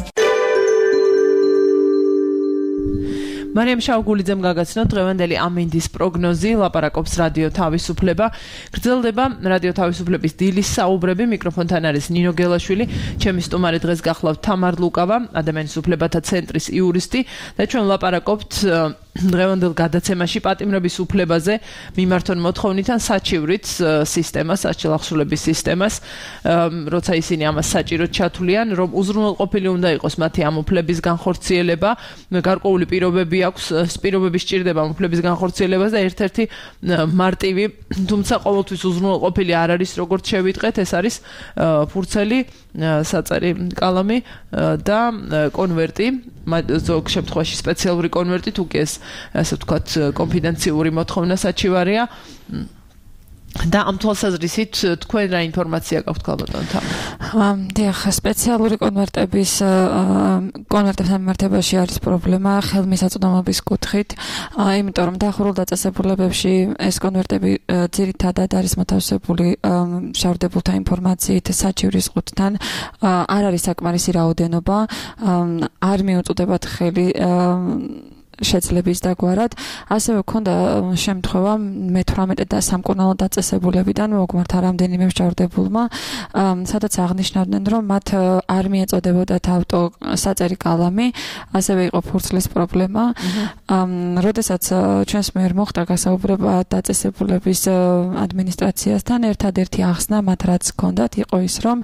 მარიამ შავგულიძემ გაგაცნო დღევანდელი ამინდის პროგნოზი, ლაპარაკობს რადიო თავისუფლება. გრძელდება რადიო თავისუფლების დილის საუბრები, მიკროფონთან არის ნინო გელაშვილი, ჩემი სტუმარი დღეს გახლავთ თამარ ლუკავა, ადამიანის უფლებათა ცენტრის იურისტი და ჩვენ ლაპარაკობთ დღევანდელ გადაცემაში პატიმრების უფლებაზე მიმართონ მოთხოვნიდან საჩივრით სისტემას, საშადასრულების სისტემას, როცა ისინი ამას საჭიროდ ჩათვლიან, რომ უზრუნველყოფილი უნდა იყოს მათი ამ უფლების განხორციელება, გარკვეული პირობები აქვს, პირობები სჭირდება ამ უფლების განხორციელებას და ერთ-ერთი მარტივი, თუმცა ყოველთვის უზრუნველყოფილი არ არის, როგორც შევიტყეთ, ეს არის ფურცელი, საწერი კალამი და კონვერტი, ზოგ შემთხვევაში სპეციალური კონვერტი, თუ კი ეს ასე ვთქვათ, კონფიდენციური მოთხოვნა საჩივარია. და ამ თვალსაზრისით თქვენ რა ინფორმაცია გაქვთ ქალბატონ თამარ? დიახ, სპეციალური კონვერტების კონვერტებთან მიმართებაში არის პრობლემა ხელმისაწვდომობის კუთხით, იმიტომ რომ დახურულ დაწესებულებებში ეს კონვერტები ძირითადად არის მოთავსებული მშავდებულთა ინფორმაციით საჩივრის ყუთთან, არ არის საკმარისი რაოდენობა, არ მიუწვდებათ ხელი შეძლების დაგვარად. ასევე ქონდა შემთხვევა მეთვრამეტე და სამკურნალო დაწესებულებიდან მოგმართა რამდენიმე მსჯავრდებულმა, სადაც აღნიშნავდნენ, რომ მათ არ მიეწოდებოდათ ავტო საწერი კალამი, ასევე იყო ფურცლის პრობლემა. როდესაც ჩვენს მიერ მოხდა გასაუბრება დაწესებულების ადმინისტრაციასთან, ერთადერთი ახსნა მათ რაც ჰქონდათ იყო ის, რომ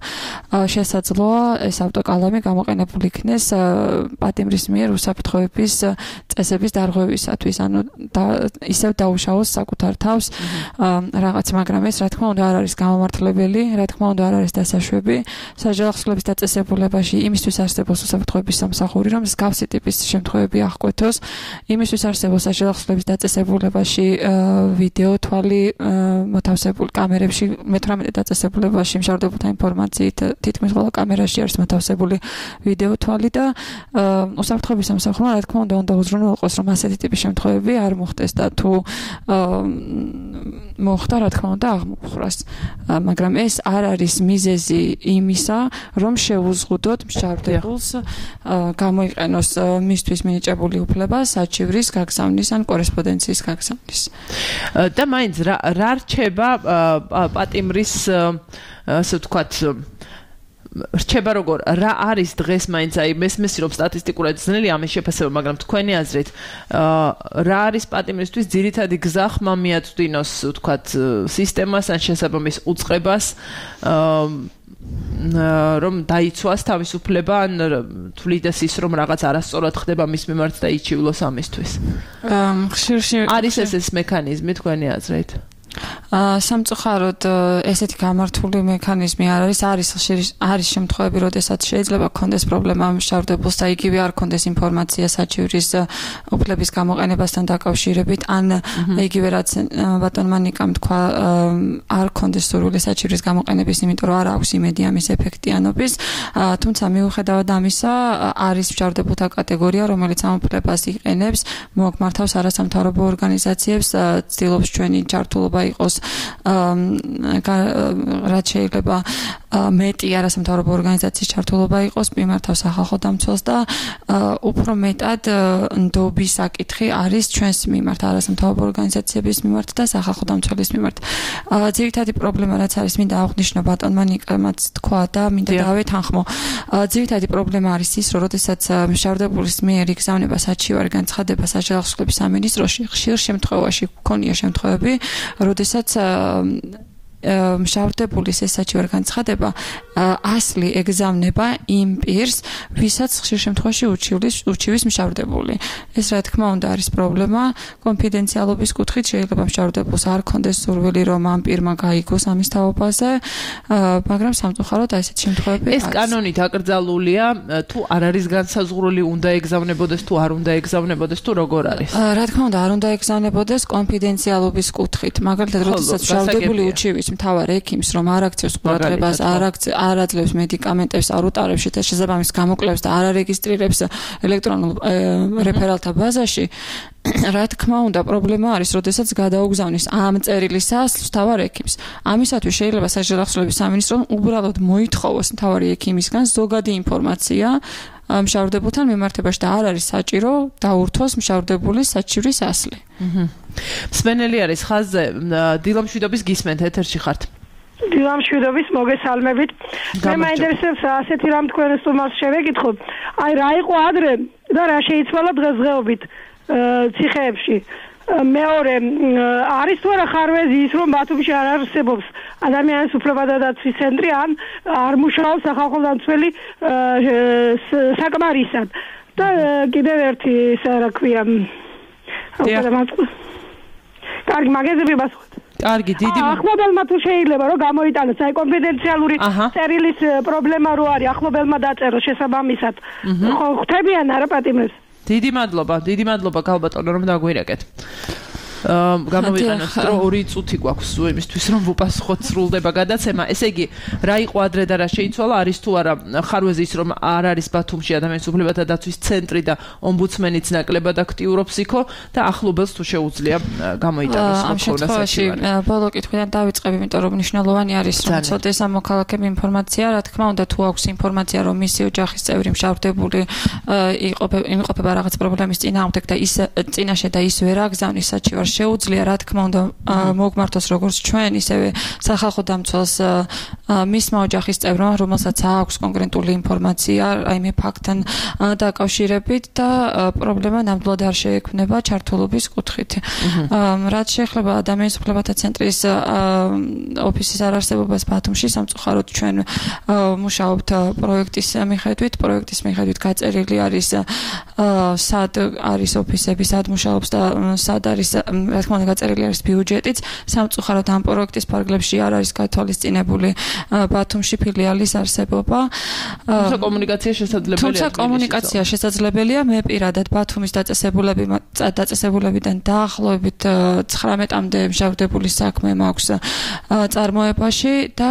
შესაძლოა ეს ავტოკალამი გამოყენებული იქნეს პატიმრის მიერ უსაფრთხოების წესების დარღვევისათვის, ანუ ისევ დაუშავოს საკუთარ თავს რაღაც, მაგრამ ეს რა თქმა უნდა არ არის გამომართლებელი, რა თქმა უნდა არ არის დასაშვები საჯარო ხსნილების დაწესებულებაში იმისთვის არსებობს უსაფრთხოების სამსახური, რომ მსგავსი ტიპის შემთხვევები აღკვეთოს, იმისთვის არსებობს საჯარო ხსნილების დაწესებულებაში ვიდეო თვალი მოთავსებული კამერებში, მეთვრამეტე დაწესებულებაში მშავდებულთა ინფორმაციით თითქმის ყველა კამერაში არის მოთავსებული ვიდეო თვალი და უსაფრთხოების სამსახურმა რა თქმა უნდა უნდა უზრუნველყოს, რომ ასეთი ტიპის შემთხვევები არ მოხდეს და თუ მოხდა რა თქმა უნდა აღმოფხვრას, მაგრამ ეს არ არის მიზეზი იმისა, რომ შეუზღუდოთ მსჯავრდებულს გამოიყენოს მისთვის მინიჭებული უფლება საჩივრის გაგზავნის ან კორესპონდენციის გაგზავნის. და მაინც რა რა რჩება პატიმრის ასე ვთქვათ რჩება როგორ რა არის დღეს მაინც აი მესმესი რომ სტატისტიკურად ძნელი ამის შეფასება, მაგრამ თქვენი აზრით რა არის პატიმრისთვის ძირითადი გზა ხმა მიაწვდინოს ვთქვათ სისტემას ან შესაბამის უწყებას რომ დაიცვას თავისუფლება ან თვლიდეს ის რომ რაღაც არასწორად ხდება მის მიმართ და იჩივლოს ამისთვის. ხშირში არის ეს ეს მექანიზმი თქვენი აზრით? სამწუხაროდ ესეთი გამართული მექანიზმი არ არის, არის არის შემთხვევები, როდესაც შეიძლება გქონდეს პრობლემა მშავდებულს და იგივე არ გქონდეს ინფორმაცია საჩივრის უფლების გამოყენებასთან დაკავშირებით, ან იგივე რაც ბატონმა ნიკამ თქვა, არ გქონდეს სურვილი საჩივრის გამოყენების, იმიტომ რომ არ აქვს იმედი ამის ეფექტიანობის, თუმცა მიუხედავად ამისა, არის მშავდებულთა კატეგორია, რომელიც ამ უფლებას იყენებს, მოაგვმართავს არასამთავრობო ორგანიზაციებს, ცდილობს ჩვენი ჩართულობა იყოს რაც შეიძლება მეტი არასამთავრობო ორგანიზაციის ჩართულობა იყოს, მიმართავს სახალხო დამცველს და უფრო მეტად ნდობის საკითხი არის ჩვენს მიმართ, არასამთავრობო ორგანიზაციების მიმართ და სახალხო დამცველის მიმართ. ძირითადი პრობლემა რაც არის, მინდა აღვნიშნო ბატონმა ნიკამაც თქვა და მინდა დავეთანხმო. ძირითადი პრობლემა არის ის, რომ როდესაც მშავდებულის მიერ იგზავნება საჩივარი განცხადება საჯარო ხსნილების სამინისტროში, ხშირ შემთხვევაში გქონია შემთხვევები, როდესაც მშავდებულის ეს საჩივარი განცხადება ასლი ეგზავნება იმ პირს, ვისაც ხშირ შემთხვევაში უჩივლის უჩივის მშავდებული. ეს რა თქმა უნდა არის პრობლემა კონფიდენციალობის კუთხით, შეიძლება მშავდებულს არ ქონდეს სურვილი, რომ ამ პირმა გაიგოს ამის თაობაზე, მაგრამ სამწუხაროდ აი ესეთი შემთხვევები არის. ეს კანონით აკრძალულია, თუ არ არის განსაზღვრული, უნდა ეგზავნებოდეს, თუ არ უნდა ეგზავნებოდეს, თუ როგორ არის? რა თქმა უნდა, არ უნდა ეგზავნებოდეს კონფიდენციალობის კუთხით, მაგალითად, როდესაც მშავდებული უჩივის მთავარ ექიმს, რომ არ აქცევს ყურადღებას, არ არ აძლევს მედიკამენტებს, არ უტარებს შესაბამის გამოკვლევებს და არ არეგისტრირებს ელექტრონულ რეფერალთა ბაზაში, რა თქმა უნდა, პრობლემა არის, როდესაც გადაუგზავნის ამ წერილის ასლს მთავარ ექიმს. ამისათვის შეიძლება საჯარო ხსნილების სამინისტრომ უბრალოდ მოითხოვოს მთავარი ექიმისგან ზოგადი ინფორმაცია მშავდებულთან მიმართებაში და არ არის საჭირო დაურთოს მშავდებულის საჩივრის ასლი. მსმენელი არის ხაზზე, დილამშვიდობის გისმენთ, ეთერში ხართ. დილამშვიდობის მოგესალმებით. მე მაინტერესებს ასეთი რამ თქვენ სტუმარს შევეკითხოთ. აი რა იყო ადრე და რა შეიცვალა დღესდღეობით ციხეებში. მეორე არის თუ არა ხარვეზი ის რომ ბათუმში არ არსებობს ადამიანის უფლებათა დაცვის ცენტრი ან არ მუშაობს სახალხო დამცველი საკმარისად და კიდევ ერთი რა ქვია კარგი მაგაზები მასხოთ კარგი დიდი ახლობელმა თუ შეიძლება რომ გამოიტანოს აი კონფიდენციალური წერილის პრობლემა რო არის ახლობელმა დაწეროს შესაბამისად ხო ხვდებიან არა პატიმრებს დიდი მადლობა, დიდი მადლობა გალბატონო რომ დაგვირეკეთ. გამოვიყენოთ რომ ორი წუთი გვაქვს იმისთვის რომ ვუპასუხოთ სრულდება გადაცემა. ესე იგი, რა იყო ადრე და რა შეიცვალა, არის თუ არა ხარვეზი ის რომ არ არის ბათუმში ადამიანის უფლებათა დაცვის ცენტრი და ომბუდსმენიც ნაკლებად აქტიურობს იქო და ახლობელს თუ შეუძლია გამოიტანოს ამ შემთხვევაში ბოლო კითხვიდან დავიწყებ, იმიტომ რომ მნიშვნელოვანი არის რომ ცოტეს ამ მოქალაქემ ინფორმაცია, რა თქმა უნდა თუ აქვს ინფორმაცია რომ მისი ოჯახის წევრი მშავდებული იმყოფება რაღაც პრობლემის წინააღმდეგ და ის წინაშე და ის ვერ აგზავნის საჩივარში შეუძლია რა თქმა უნდა მოგმართოს როგორც ჩვენ ისევე სახალხო დამცველს მისმა ოჯახის წევრმა რომელსაც აქვს კონკრეტული ინფორმაცია აი მე ფაქტთან დაკავშირებით და პრობლემა ნამდვილად არ შეექმნება ჩართულობის კუთხით. რაც შეეხება ადამიანის უფლებათა ცენტრის ოფისის არარსებობას ბათუმში სამწუხაროდ ჩვენ მუშაობთ პროექტის მიხედვით, პროექტის მიხედვით გაწერილი არის სად არის ოფისები, სად მუშაობს და სად არის რა თქმა უნდა გაწერილი არის ბიუჯეტიც. სამწუხაროდ ამ პროექტის ფარგლებში არ არის გათვალისწინებული ბათუმში ფილიალის არსებობა. თუმცა კომუნიკაცია შესაძლებელია. თუმცა კომუნიკაცია შესაძლებელია. მე პირადად ბათუმის დაწესებულები დაწესებულებიდან დაახლოებით ცხრამეტამდე მჟავდებული საქმე მაქვს წარმოებაში და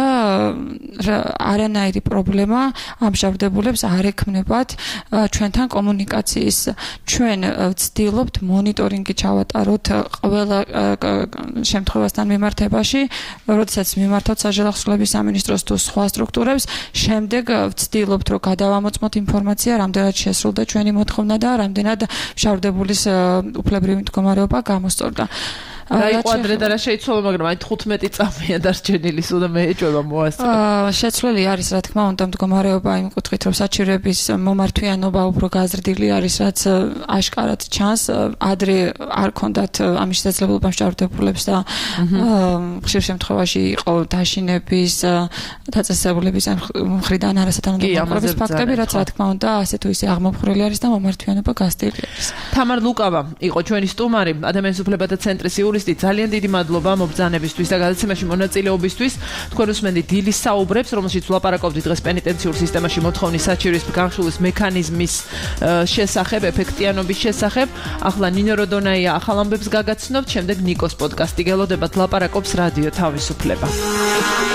არანაირი პრობლემა ამ მჟავდებულებს არ ექმნებათ ჩვენთან კომუნიკაციის. ჩვენ ვცდილობთ მონიტორინგი ჩავატაროთ ყველა შემთხვევასთან მიმართებაში, როდესაც მიმართავთ საჯარახსოვრების სამინისტროს თუ სხვა სტრუქტურებს, შემდეგ ვცდილობთ რომ გადავამოწმოთ ინფორმაცია, რამდენად შესრულდა ჩვენი მოთხოვნა და რამდენად მჟავდებულის უფლებრივი მდგომარეობა გამოსწორდა. დაიყვადრე და რა შეიცვალა, მაგრამ აი თხუთმეტი წამია დარჩენილი, სულ მე ეჭვება მოასწრე. შეცვლილი არის რა თქმა უნდა მდგომარეობა იმ კუთხით, რომ საჩივრების მომართვიანობა უფრო გაზრდილი არის, რაც აშკარად ჩანს. ადრე არ ქონდათ ამის შესაძლებლობა მშავდებულებს და ხშირ შემთხვევაში იყო დაშინების დაწესებულების მხრიდან არასათანადო ფაქტები, რაც რა თქმა უნდა ასე თუ ისე აღმოფხვრილი არის და მომართვიანობა გაზრდილი არის. თამარ ლუკავა იყო ჩვენი სტუმარი, ადამიანის უფლებათა ცენტრის ძალიან დიდი მადლობა მობრძანებისთვის და გადაცემაში მონაწილეობისთვის. თქვენ უსმენთ დილის საუბრებს, რომელშიც ვლაპარაკობთ დღეს პენიტენციურ სისტემაში მოთხოვნის საჩივრის განხილვის მექანიზმის შესახებ, ეფექტიანობის შესახებ. ახლა ნინო როდონაია ახალ ამბებს გაგაცნობთ, შემდეგ ნიკოს პოდკასტი გელოდებათ, ლაპარაკობს რადიო თავისუფლება.